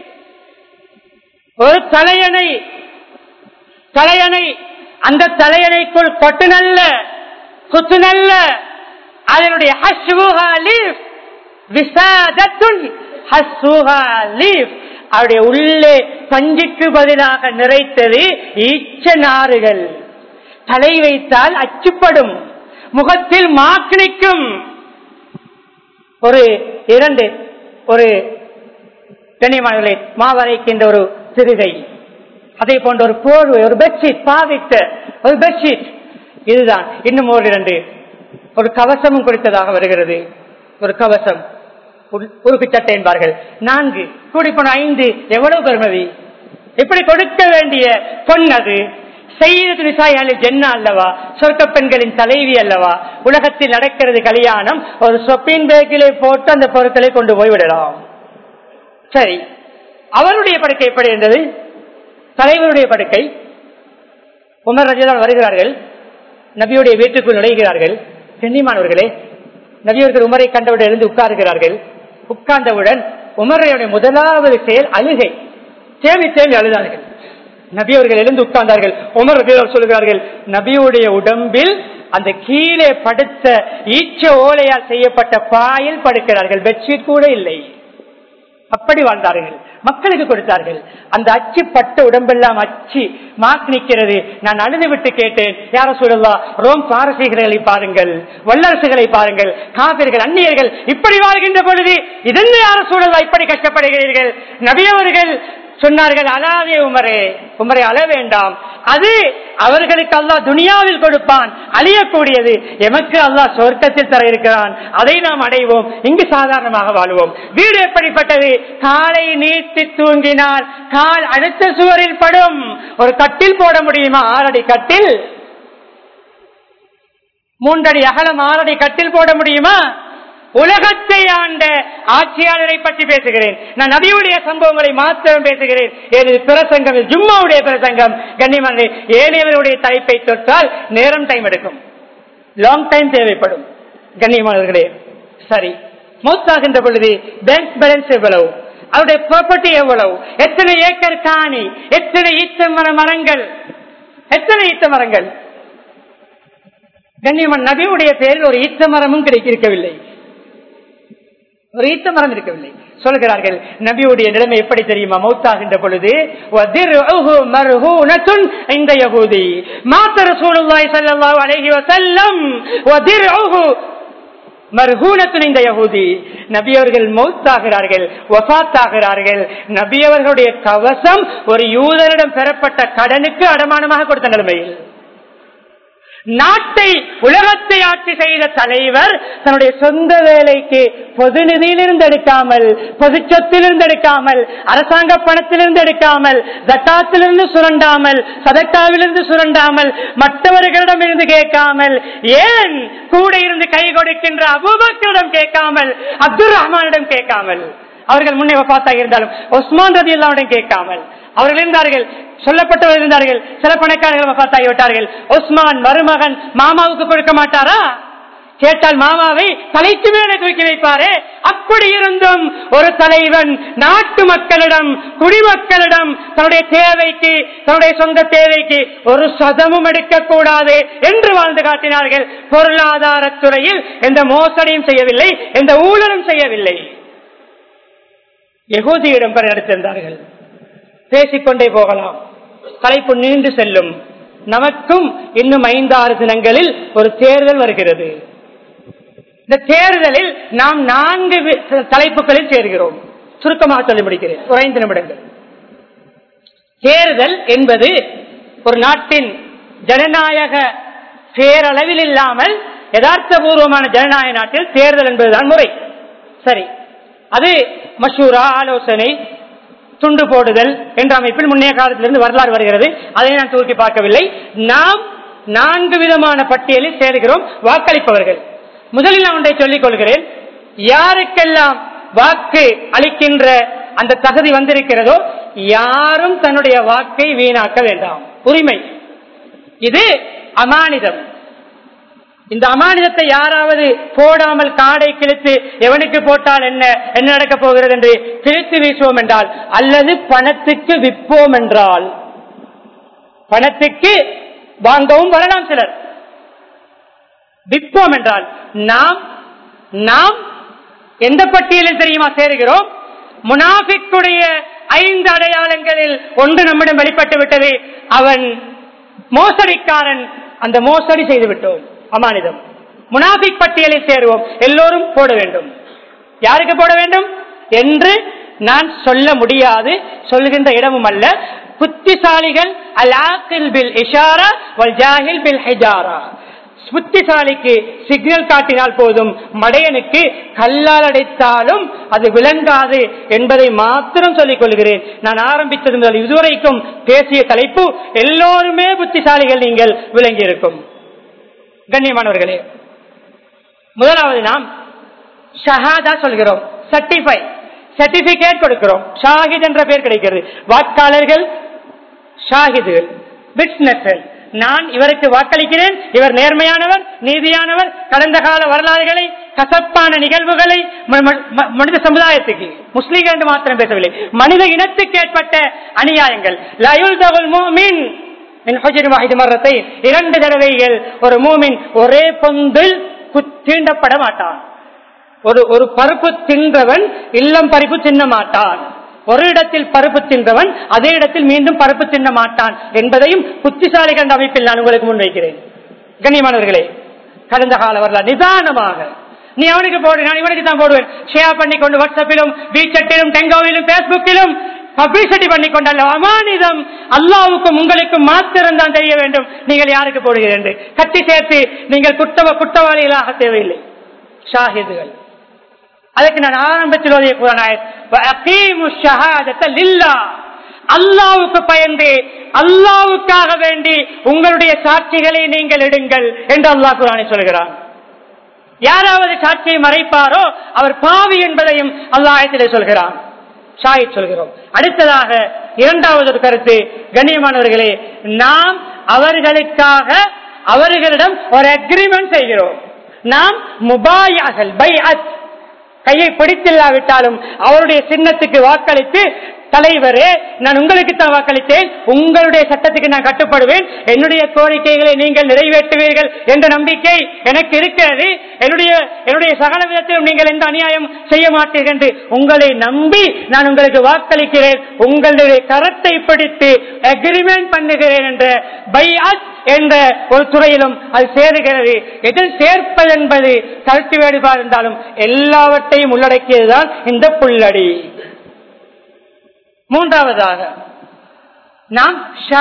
ஒரு தலையணை. தலையணை, அந்த தலையணைக்குள் கொட்டு நல்ல குத்து நல்ல, அதனுடைய ஹஸ்ஸுஹா லீஃப் விசாதத்துன் ஹஸ்ஸுஹா லீஃப், அவருடைய உள்ளே பஞ்சுக்கு பதிலாக நிறைத்தது ஈச்ச நாறுகள். தலை வைத்தால் அச்சுப்படும், முகத்தில் மாக்னிக்கும். ஒரு இரண்டு ஒரு கண்ணியமானவர்களே, மாவரைக்கின்ற ஒரு சிறுகை, அதே போன்ற ஒரு போர்வை, ஒரு பெட்ஷீட், பாவித்த ஒரு பெட்ஷீட். இதுதான். இன்னும் ஒரு இரண்டு ஒரு கவசமும் கொடுத்ததாக வருகிறது. ஒரு கவசம், உறுப்பு சட்டை என்பார்கள். நான்கு கூடி போன ஐந்து, எவ்வளவு பெருமதி! எப்படி கொடுக்க வேண்டிய பொன் அது! செய்யது நிசாயாலி ஜென்னா அல்லவா, சொர்க்க பெண்களின் தலைவி அல்லவா. உலகத்தில் நடக்கிறது கல்யாணம், ஒரு சொப்பின் பேக்கிலே போட்டு அந்த பொருட்களை கொண்டு போய் விடலாம். சரி, அவருடைய படுக்கை எப்படி இருந்தது? தலைவருடைய படுக்கை உமர் ரலியல்லாஹு வருகிறார்கள், நபியுடைய வீட்டுக்குள் நுழைகிறார்கள். கண்ணியமானவர்களே, நபியவர்கள் உமரை கண்டவுடன் எழுந்து உட்கார்கிறார்கள். உட்கார்ந்தவுடன் உமரையுடைய முதலாவது செயல் அழுகை. தேவி தேவி அழுதார்கள். நபியவர்கள் எழுந்து உட்கார்ந்தார்கள். உமர் ரலியல்லாஹு சொல்கிறார்கள், நபியுடைய உடம்பில் அந்த கீழே படுத்த ஈச்ச ஓலையால் செய்யப்பட்ட பாயில் படுக்கிறார்கள், பெட்ஷீட் கூட இல்லை. அப்படி வாழ்ந்தார்கள், மக்களுக்கு கொடுத்தார்கள். அந்த அச்சு பட்ட உடம்பெல்லாம் அச்சு மாக் நிற்கிறது. நான் அழுது விட்டு கேட்டேன், யார சொல்லலாம், ரோம் பாரசீகர்களை பாருங்கள், வல்லரசுகளை பாருங்கள், காபிர்கள் அந்நியர்கள் இப்படி வாழ்கின்ற பொழுது இதென்ன யார சொல்லலாம் இப்படி கஷ்டப்படுகிறீர்கள்? நபியவர்கள் சொன்னார்கள், அழாதே உமரே, உமரை அழ வேண்டாம். அது அவர்களுக்கு அல்லாஹ் துனியாவில் கொடுப்பான், அழியக்கூடியது. எமக்கு அல்லாஹ் சொர்க்கத்தில் தர இருக்கிறான், அதை நாம் அடைவோம். இங்கு சாதாரணமாக வாழ்வோம். வீடு எப்படிப்பட்டது? காலை நீட்டி தூங்கினால் கால் அடுத்த சுவரில் படும். ஒரு கட்டில் போட முடியுமா? ஆறடி கட்டில், மூன்றடி அகலம், ஆறடி கட்டில் போட முடியுமா? உலகத்தை ஆண்ட ஆட்சியாளரை பற்றி பேசுகிறேன். நான் நபியுடைய சம்பவங்களை மாத்திரம் பேசுகிறேன். ஏது பிரசங்கம், ஜும்மாவுடைய பிரசங்கம். கண்ணியமான ஏழையவருடைய தலைப்பை தொட்டால் நேரம் டைம் எடுக்கும், லாங் டைம் தேவைப்படும். கண்ணியமானவர்களே, சரி, மௌத்தாகின்ற பொழுது பேங்க் பேலன்ஸ் எவ்வளவு, அவருடைய ப்ராப்பர்ட்டி எவ்வளவு, எத்தனை ஏக்கர் காணி, எத்தனை ஈச்ச மர மரங்கள், எத்தனை ஈச்ச மரங்கள். கண்ணியமான நபியுடைய பேரில் ஒரு ஈச்ச மரமும் கிடைக்கவில்லை, ஒரு ஈத்த மரம் இருக்கவில்லை. சொல்கிறார்கள், நபியுடைய நிலைமை எப்படி தெரியுமா? மௌத்தாகின்ற பொழுது நபியவர்கள் மௌத்தாகிறார்கள், வஃபாத்தாகிறார்கள். நபியவர்களுடைய கவசம் ஒரு யூதரிடம் பெறப்பட்ட கடனுக்கு அடமானமாக கொடுத்த நிலைமையில், நாட்டை உலகத்தை ஆட்சி செய்த தலைவர் தன்னுடைய சொந்த வேலைக்கு பொது நிதியிலிருந்து எடுக்காமல், பொது சொத்திலிருந்து எடுக்காமல், அரசாங்க பணத்திலிருந்து எடுக்காமல், ஜக்காத்திலிருந்து சுரண்டாமல், சதக்காவிலிருந்து சுரண்டாமல், மற்றவர்களிடம் இருந்து கேட்காமல், ஏன் கூட இருந்து கை கொடுக்கின்ற அபூபக்கரிடம் கேட்காமல், அப்துல் ரஹ்மானிடம் கேட்காமல், அவர்கள் முன்னே வஃபாத்தாக இருந்தாலும் உஸ்மான் ரலியல்லாஹு கேட்காமல் அவர்கள் இருந்தார்கள், சொல்லப்பட்டவர்கள் இருந்தார்கள். சில பணக்காரர்கள் வஃபாத்தாகிவிட்டார்கள். உஸ்மான் மருமகன் மாமாவுக்கு கொடுக்க மாட்டாரா? கேட்டால் மாமாவை தலைக்கு மேலே தூக்கி வைப்பாரே. அப்படி இருந்தும் ஒரு தலைவன் நாட்டு மக்களிடம், குடிமக்களிடம் தன்னுடைய தேவைக்கு, தன்னுடைய சொந்த தேவைக்கு ஒரு சதமும் எடுக்கக்கூடாது என்று வாழ்ந்து காட்டினார்கள். பொருளாதாரத்துறையில் எந்த மோசடியும் செய்யவில்லை, எந்த ஊழலும் செய்யவில்லை. யகூதியிடம் பெற எடுத்திருந்தார்கள். பேசிக்கொண்டே போகலாம், தலைப்பு நீண்டு செல்லும். நமக்கும் இன்னும் ஐந்தாறு தினங்களில் ஒரு தேர்தல் வருகிறது. இந்த தேர்தலில் நாம் நான்கு தலைப்புகளில் சேர்கிறோம். சுருக்கமாக சொல்லி முடிக்கிறேன், ஒரு ஐந்து நிமிடங்கள். தேர்தல் என்பது ஒரு நாட்டின் ஜனநாயக பேரளவில் இல்லாமல் யதார்த்தபூர்வமான ஜனநாயக நாட்டில் தேர்தல் என்பதுதான் முறை. சரி, அது மஷூரா, ஆலோசனை, துண்டு போடுதல் என்ற அமைப்பில் முன்னைய காலத்திலிருந்து வரலாறு வருகிறது. அதை நான் தூக்கி பார்க்கவில்லை. நாம் நான்கு விதமான பட்டியலில் சேர்கிறோம் வாக்களிப்பவர்கள். முதலில் நான் ஒன்றை சொல்லிக் கொள்கிறேன். யாருக்கெல்லாம் வாக்கு அளிக்கின்ற அந்த தகுதி வந்திருக்கிறதோ யாரும் தன்னுடைய வாக்கை வீணாக்க வேண்டாம். உரிமை இது, அமானிதம். இந்த அமானிதத்தை யாராவது போடாமல் காடை கிழித்து எவனுக்கு போட்டால் என்ன என்ன நடக்க போகிறது என்று கிழித்து வீசுவோம் என்றால், அல்லது பணத்துக்கு விற்போம் என்றால், பணத்துக்கு வாங்கவும் வரலாம் சிலர், விற்போம் என்றால் நாம் நாம் எந்த பட்டியலில் தெரியுமா சேருகிறோம்? முனாஃபிக்குடைய ஐந்து அடையாளங்களில் ஒன்று நம்மிடம் வெளிப்பட்டு விட்டது. அவன் மோசடிக்காரன், அந்த மோசடி செய்து விட்டோம். அமானிதம். முனாஃபிக் பட்டியலில் சேருவோம். எல்லோரும் போட வேண்டும். யாருக்கு போட வேண்டும் என்று நான் சொல்ல முடியாது, சொல்கின்ற இடமும் அல்ல. புத்திசாலிகள் அல்-ஆகில் பில் இஷாரா வல் ஜாஹில் பில் ஹிஜாரா. புத்திசாலிக்கு சிக்னல் காட்டினால் போதும், மடையனுக்கு கல்லால் அடைத்தாலும் அது விளங்காது என்பதை மாத்திரம் சொல்லிக் கொள்கிறேன். நான் ஆரம்பித்தது முதல் இதுவரைக்கும் பேசிய தலைப்பு எல்லோருமே புத்திசாலிகள், நீங்கள் விளங்கி இருக்கும். கண்ணியமானவர்களே, முதலாவது நாம் ஷஹாதா சொல்கிறோம், சர்டிஃபை சர்டிபிகேட் கொடுக்கிறோம். ஷாஹித் என்ற பெயர் கிடைக்கிறது. வாக்காளர்கள், ஷாஹிதுகள், விட்னஸ்கள். நான் இவருக்கு வாக்களிக்கிறேன், இவர் நேர்மையானவர், நீதியானவர், கடந்த கால வரலாறுகளை, கசப்பான நிகழ்வுகளை மனித சமுதாயத்துக்கு, முஸ்லிம்கள் என்று மாத்திரம் பேசவில்லை, மனித இனத்துக்கு ஏற்பட்ட அநியாயங்கள், இரண்டு தடவைகள் ஒரு மூமின் ஒரே பொந்தில் தீண்டப்பட மாட்டான். ஒரு ஒரு பருப்பு தின்றவன் இல்லம் பருப்பு தின்ன மாட்டான். ஒரு இடத்தில் பருப்பு தின்றவன் அதே இடத்தில் மீண்டும் பருப்பு தின்ன மாட்டான் என்பதையும் புத்திசாலிகள் அமைப்பில் நான் உங்களுக்கு முன்வைக்கிறேன். கண்ணியமானவர்களே, கடந்த கால வரலாறு நிதானமாக நீ அவனுக்கு போடு, நான் இவனுக்கு தான் போடுவேன், ஷேர் பண்ணிக்கொண்டு வாட்ஸ்அப்பிலும் வீச்சட்டிலும் டெங்கோவிலும் பேஸ்புக்கிலும் பப்ளிசிட்டி பண்ணிக்கொண்டல்ல அமானிதம். அல்லாவுக்கும் உங்களுக்கும் மாத்திரம் தான் தெரிய வேண்டும் நீங்கள் யாருக்கு போடுகிறீர்கள். கட்டி சேர்த்து நீங்கள் குற்றவ குற்றவாளிகளாக தேவையில்லை, ஷாஹிதுகள். அதுக்கு நான் ஆரம்பத்தில் ஓதிய குர்ஆன் அல்லாவுக்கு பயந்து அல்லாவுக்காக வேண்டி உங்களுடைய சாட்சிகளை நீங்கள் எடுங்கள் என்று அல்லாஹ் குர்ஆனில் சொல்கிறான். யாராவது சாட்சியை மறைப்பாரோ அவர் பாவி என்பதையும் அல்லாஹ் ஆயத்திலே சொல்கிறான். ஷாஹித் சொல்கிறோம். அடுத்ததாக இரண்டாவது ஒரு கருத்து, கண்ணியமானவர்களே, நாம் அவர்களுக்காக அவர்களிடம் ஒரு அக்ரிமெண்ட் செய்கிறோம். நாம் முபாயாகள் பைஅத், கையை பிடித்தில்லாவிட்டாலும் அவருடைய சின்னத்துக்கு வாக்களித்து, தலைவரே நான் உங்களுக்கு தான் வாக்களித்தேன், உங்களுடைய சட்டத்துக்கு நான் கட்டுப்படுவேன், என்னுடைய கோரிக்கைகளை நீங்கள் நிறைவேற்றுவீர்கள் என்ற நம்பிக்கை எனக்கு இருக்கிறது, என்னுடைய என்னுடைய சகல விதத்திலும் நீங்கள் எந்த அநியாயம் செய்ய மாட்டீர்கள் என்று உங்களை நம்பி நான் உங்களுக்கு வாக்களிக்கிறேன், உங்களுடைய கரத்தை பிடித்து அக்ரிமெண்ட் பண்ணுகிறேன் என்ற பைஅத் என்ற ஒரு துறையிலும் அது சேருகிறது. எதில் சேர்ப்பது என்பது கருத்து வேறுபாடு இருந்தாலும் எல்லாவற்றையும் உள்ளடக்கியதுதான் இந்த புல்லடி. மூன்றாவதாக நாம்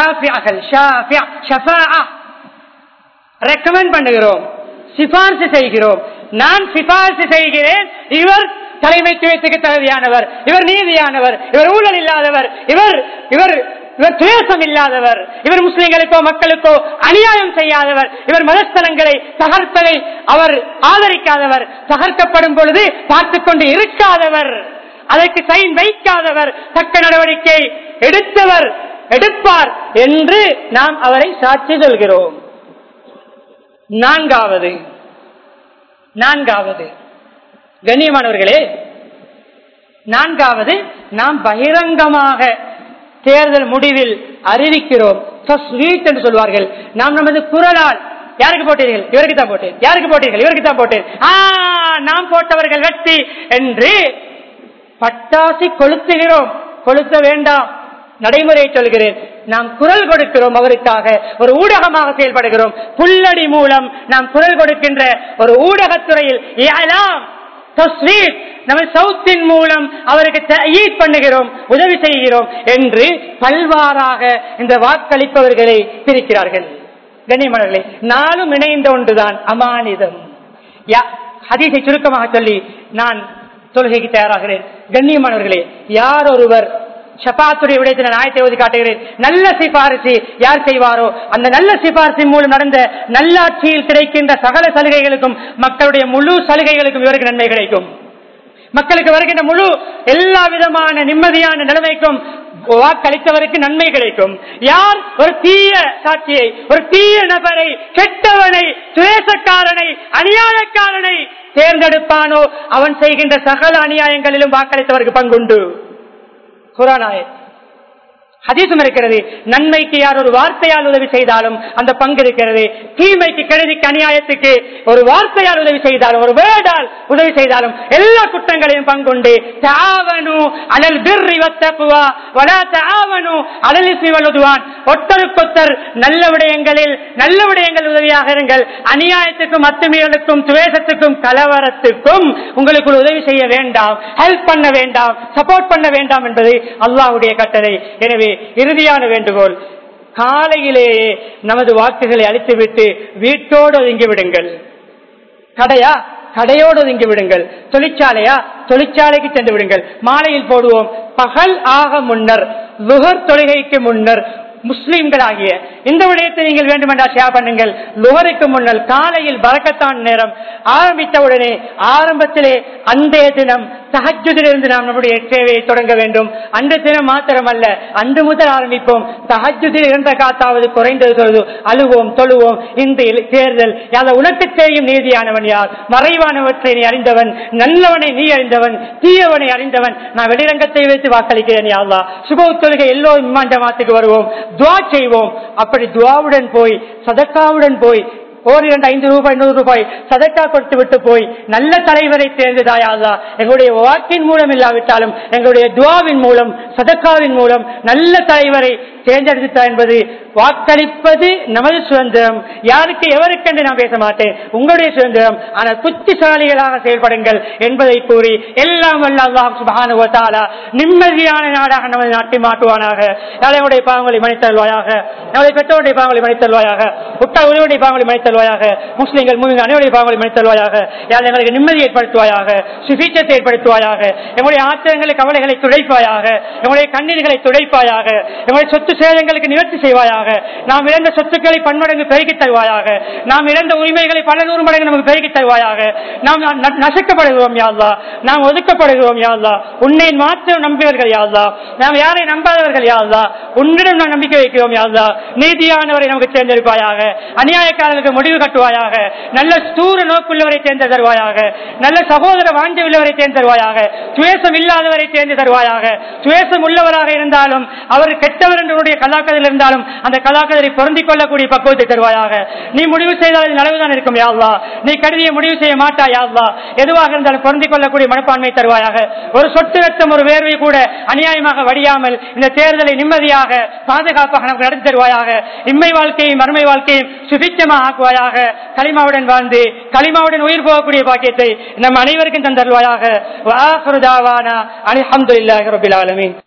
ரெக்கமெண்ட் பண்ணுகிறோம், சிபார்சு செய்கிறோம். நான் சிபார்சு செய்கிறேன், இவர் தலைமைத்துவத்துக்கு தகுதியானவர், இவர் நீதியானவர், இவர் ஊழல் இல்லாதவர், இவர் இவர் இவர் துவேஷம் இல்லாதவர், இவர் முஸ்லிம்களுக்கோ மக்களுக்கோ அநியாயம் செய்யாதவர், இவர் மதஸ்தலங்களை தகர்ப்பதை அவர் ஆதரிக்காதவர், தகர்க்கப்படும் பொழுது பார்த்துக் கொண்டு இருக்காதவர், அதற்கு சைன் வைக்காதவர், தக்க நடவடிக்கை எடுத்தவர் எடுப்பார் என்று நாம் அவரை சாட்சி சொல்கிறோம். நான்காவது நான்காவது கண்ணியமானவர்களே, நான்காவது நாம் பகிரங்கமாக தேர்தல் முடிவில் அறிவிக்கிறோம். தஸ்வீத் என்று சொல்வார்கள். நாம் நமது குரலால் யாருக்கு போட்டீர்கள், இவருக்கு தான் போட்டேன், யாருக்கு போட்டீர்கள், இவருக்கு தான் போட்டேன், நாம் போட்டவர்கள் வெற்றி என்று பட்டாசி கொளுத்துகிறோம். கொளுத்த வேண்டாம், நடைமுறை சொல்கிறேன். நாம் குரல் கொடுக்கிறோம், அவருக்காக ஒரு ஊடகமாக செயல்படுகிறோம். புல்லடி மூலம் நாம் குரல் கொடுக்கின்ற ஒரு ஊடகத்துறையில் நம்ம சவுத்தின் மூலம் அவருக்கு தயீத் பண்ணுகிறோம், உதவி செய்கிறோம் என்று பல்வாறாக இந்த வாக்களிப்பவர்களை பிரிக்கிறார்கள். கண்ணியமானவர்களே, நாளும் இணைந்த ஒன்றுதான் அமானிதம். ஹதீஸை சுருக்கமாக சொல்லி நான் தொழுகைக்கு தயாராகிறேன். கண்ணியமானவர்களே, யார் ஒருவர் ஷஃபாத்துடைய விடயத்தை நான் ஆயத்தை ஓதி காட்டுகிறேன். நல்ல சிபாரிசு யார் செய்வாரோ அந்த நல்ல சிபாரிசின் மூலம் நடந்த நல்லாட்சியில் கிடைக்கின்ற சகல சலுகைகளுக்கும், மக்களுடைய முழு சலுகைகளுக்கும் இவருக்கு நன்மை கிடைக்கும். மக்களுக்கு வருகின்ற முழு எல்லா விதமான நிம்மதியான நிலைமைக்கும் வாக்களித்தவருக்கு நன்மை கிடைக்கும். யார் ஒரு தீய சாட்சியை, ஒரு தீய நபரை, கெட்டவனை, துவேஷக்காரனை, அநியாயக்காரனை தேர்ந்தெடுப்பானோ அவன் செய்கின்ற சகல அநியாயங்களிலும் வாக்களித்தவருக்கு பங்குண்டு. குர்ஆன் ஆயத், ஹதீஸும் இருக்கிறது. நன்மைக்கு யார் ஒரு வார்த்தையால் உதவி செய்தாலும் அந்த பங்கு இருக்கிறது. தீமைக்கு, கெடுதிக்கு, அநியாயத்துக்கு ஒரு வார்த்தையால் உதவி செய்தாலும், ஒரு வேர்டால் உதவி செய்தாலும் எல்லா குற்றங்களையும் பங்குண்டு. தஆவனு அலல் பிர்ரி வத்தக்வா வலா தஆவனு அலல் இஸ்மி வல் உத்வான். ஒருத்தருக்கொருத்தர் நல்ல விடயங்களில் நல்ல விடயங்கள் உதவியாக இருங்கள். அநியாயத்துக்கும், அத்துமீறலுக்கும், துவேஷத்துக்கும், கலவரத்துக்கும் உங்களுக்கு உதவி செய்ய வேண்டாம், ஹெல்ப் பண்ண வேண்டாம், சப்போர்ட் பண்ண வேண்டாம் என்பது அல்லாஹ்வுடைய கட்டளை. எனவே இறுதியான வேண்டுகோள், காலையிலேயே நமது வாக்குகளை அளித்துவிட்டு வீட்டோடு ஒதுங்கி விடுங்கள். கடையா, கடையோடு ஒதுங்கி விடுங்கள். தொழிற்சாலையா, தொழிற்சாலைக்கு சென்று விடுங்கள். மாலையில் போடுவோம். பகல் ஆக முன்னர், லுஹர் தொழுகைக்கு முன்னர் முஸ்லிம்களாகிய இந்த விடயத்தை நீங்கள் வேண்டுமென்றால் ஷேர் பண்ணுங்கள். லுஹருக்கு முன்னல் காலையில் பரக்கத்தான் நேரம் ஆரம்பித்தவுடனே ஆரம்பத்திலே அன்றைய தினம் தஹஜ்ஜுதிலிருந்து நாம் நம்முடைய சேவையை தொடங்க வேண்டும். அந்த தினம் மாத்திரமல்ல, அன்று முதல் ஆரம்பிப்போம். தஹஜ்ஜுதில் இரண்டு காத்தாவது குறைந்தது தொழுது அழுவோம் தொழுவோம். இந்த தேர்தல் யாத உனக்கு தெரியும் நீதியானவன் யார், மறைவானவற்றை நீ அறிந்தவன், நல்லவனை நீ அறிந்தவன், தீயவனை அறிந்தவன். நான் வெளிரங்கத்தை வைத்து வாக்களிக்கிறேன் யா அல்லாஹ். சுபஹ் தொழுகை எல்லோரும் இமாம் ஜமாத்துக்கு வருவோம், துஆ செய்வோம். அப்படி துஆவுடன் போய் சதக்காவுடன் போய் ஒரு இரண்டு ஐந்து ரூபாய் நூறு ரூபாய் சதக்கா கொடுத்து விட்டு போய் நல்ல தலைவரை தேர்ந்ததாயா அல்லாஹ். எங்களுடைய வாக்கின் மூலம் இல்லாவிட்டாலும் எங்களுடைய துஆவின் மூலம் சதக்காவின் மூலம் நல்ல தலைவரை தேர்ந்தெடுத்தார் என்பது வாக்களிப்பது நமது சுதந்திரம். யாருக்கு எவருக்கென்று நான் பேச மாட்டேன், உங்களுடைய சுதந்திரம். ஆனால் புத்திசாலிகளாக செயல்படுங்கள் என்பதை கூறி எல்லாம் வல்ல அல்லாஹ் சுப்ஹானஹு வ தஆலா நிம்மதியான நாடாக நமது நாட்டை மாற்றுவானாக. யாரையுடைய பாவங்களை மன்னித்தருள்வாயாக, நம்முடைய பெற்றோருடைய பாவங்களை மன்னித்தருள்வாயாக, உற்றார் உறவினருடைய பாவங்களை மன்னித்தருள்வாயாக, முஸ்லிம்கள் முஸ்லிம்கள் அனைவருடைய பாவங்களை மன்னித்தருள்வாயாக. யார் எங்களுக்கு நிம்மதி ஏற்படுத்துவாயாக, சுபீட்சத்தை ஏற்படுத்துவாயாக, எங்களுடைய ஆத்திரங்களை கவலைகளை துடைப்பாயாக, எங்களுடைய கண்ணீர்களை துடைப்பாயாக, எங்களுடைய சொத்து சேதங்களுக்கு நிவர்த்தி செய்வாயாக. நாம் இழந்த சொத்துக்களை பன்மடங்கு பெருக்கி தருவாயாக, நாம் இழந்த உரிமைகளை பல நூறு மடங்கு நமக்கு பெருக்கி தருவாயாக. நாம் நசுக்கப்படுகிறோம் யா அல்லாஹ், நாம் ஒதுக்கப்படுகிறோம் யா அல்லாஹ். உன்னை மாத்திரம் நம்பியவர்கள் யா அல்லாஹ், நாம் யாரை நம்பாதவர்கள் யா அல்லாஹ். உன்னிடம் நாம் நம்பிக்கை வைக்கிறோம் யா அல்லாஹ். நீதியானவரை நமக்கு தேர்ந்தெடுப்பாயாக, அநியாயக்காரர்களுக்கு முடிவு கட்டுவாயாக, நல்ல ஸ்தூர நோக்குள்ளவரை தேர்ந்து தருவாயாக, நல்ல சகோதர வாஞ்ச உள்ளவரை தேர்ந்து தருவாயாக, துவேசம் இல்லாதவரை தேர்ந்து தருவாயாக. துவேசம் உள்ளவராக இருந்தாலும் அவர் கெட்டவர் என்றுடைய கலாக்கதில் இருந்தாலும் அந்த கலாக்கதிரை பொருந்திக் கொள்ளக்கூடிய பக்குவத்தை தருவாயாக. நீ முடிவு செய்தால் அது நலவுதான் இருக்கும் யா அல்லாஹ், நீ கருதிய முடிவு செய்ய மாட்டாய் யா அல்லாஹ். எதுவாக இருந்தாலும் பொருந்திக் கொள்ளக்கூடிய மனப்பான்மை தருவாயாக. ஒரு சொட்டு ரத்தம் ஒரு வேர்வை கூட அநியாயமாக வடியாமல் இந்த தேர்தலை நிம்மதியாக பாதுகாப்பாக நமக்கு நடத்தி தருவாயாக. இம்மை வாழ்க்கையும் மறுமை வாழ்க்கையும் சுபிச்சமாக ஆக்குவாயாக. களிமாவுடன் வாழ்ந்து களிமாவுடன் உயிர் போகக்கூடிய பாக்கியத்தை நம் அனைவருக்கும் தந்தருவாயாக. வஆகிரு தாவானா அல்ஹம்துலில்லாஹி ரப்பில் ஆலமீன்.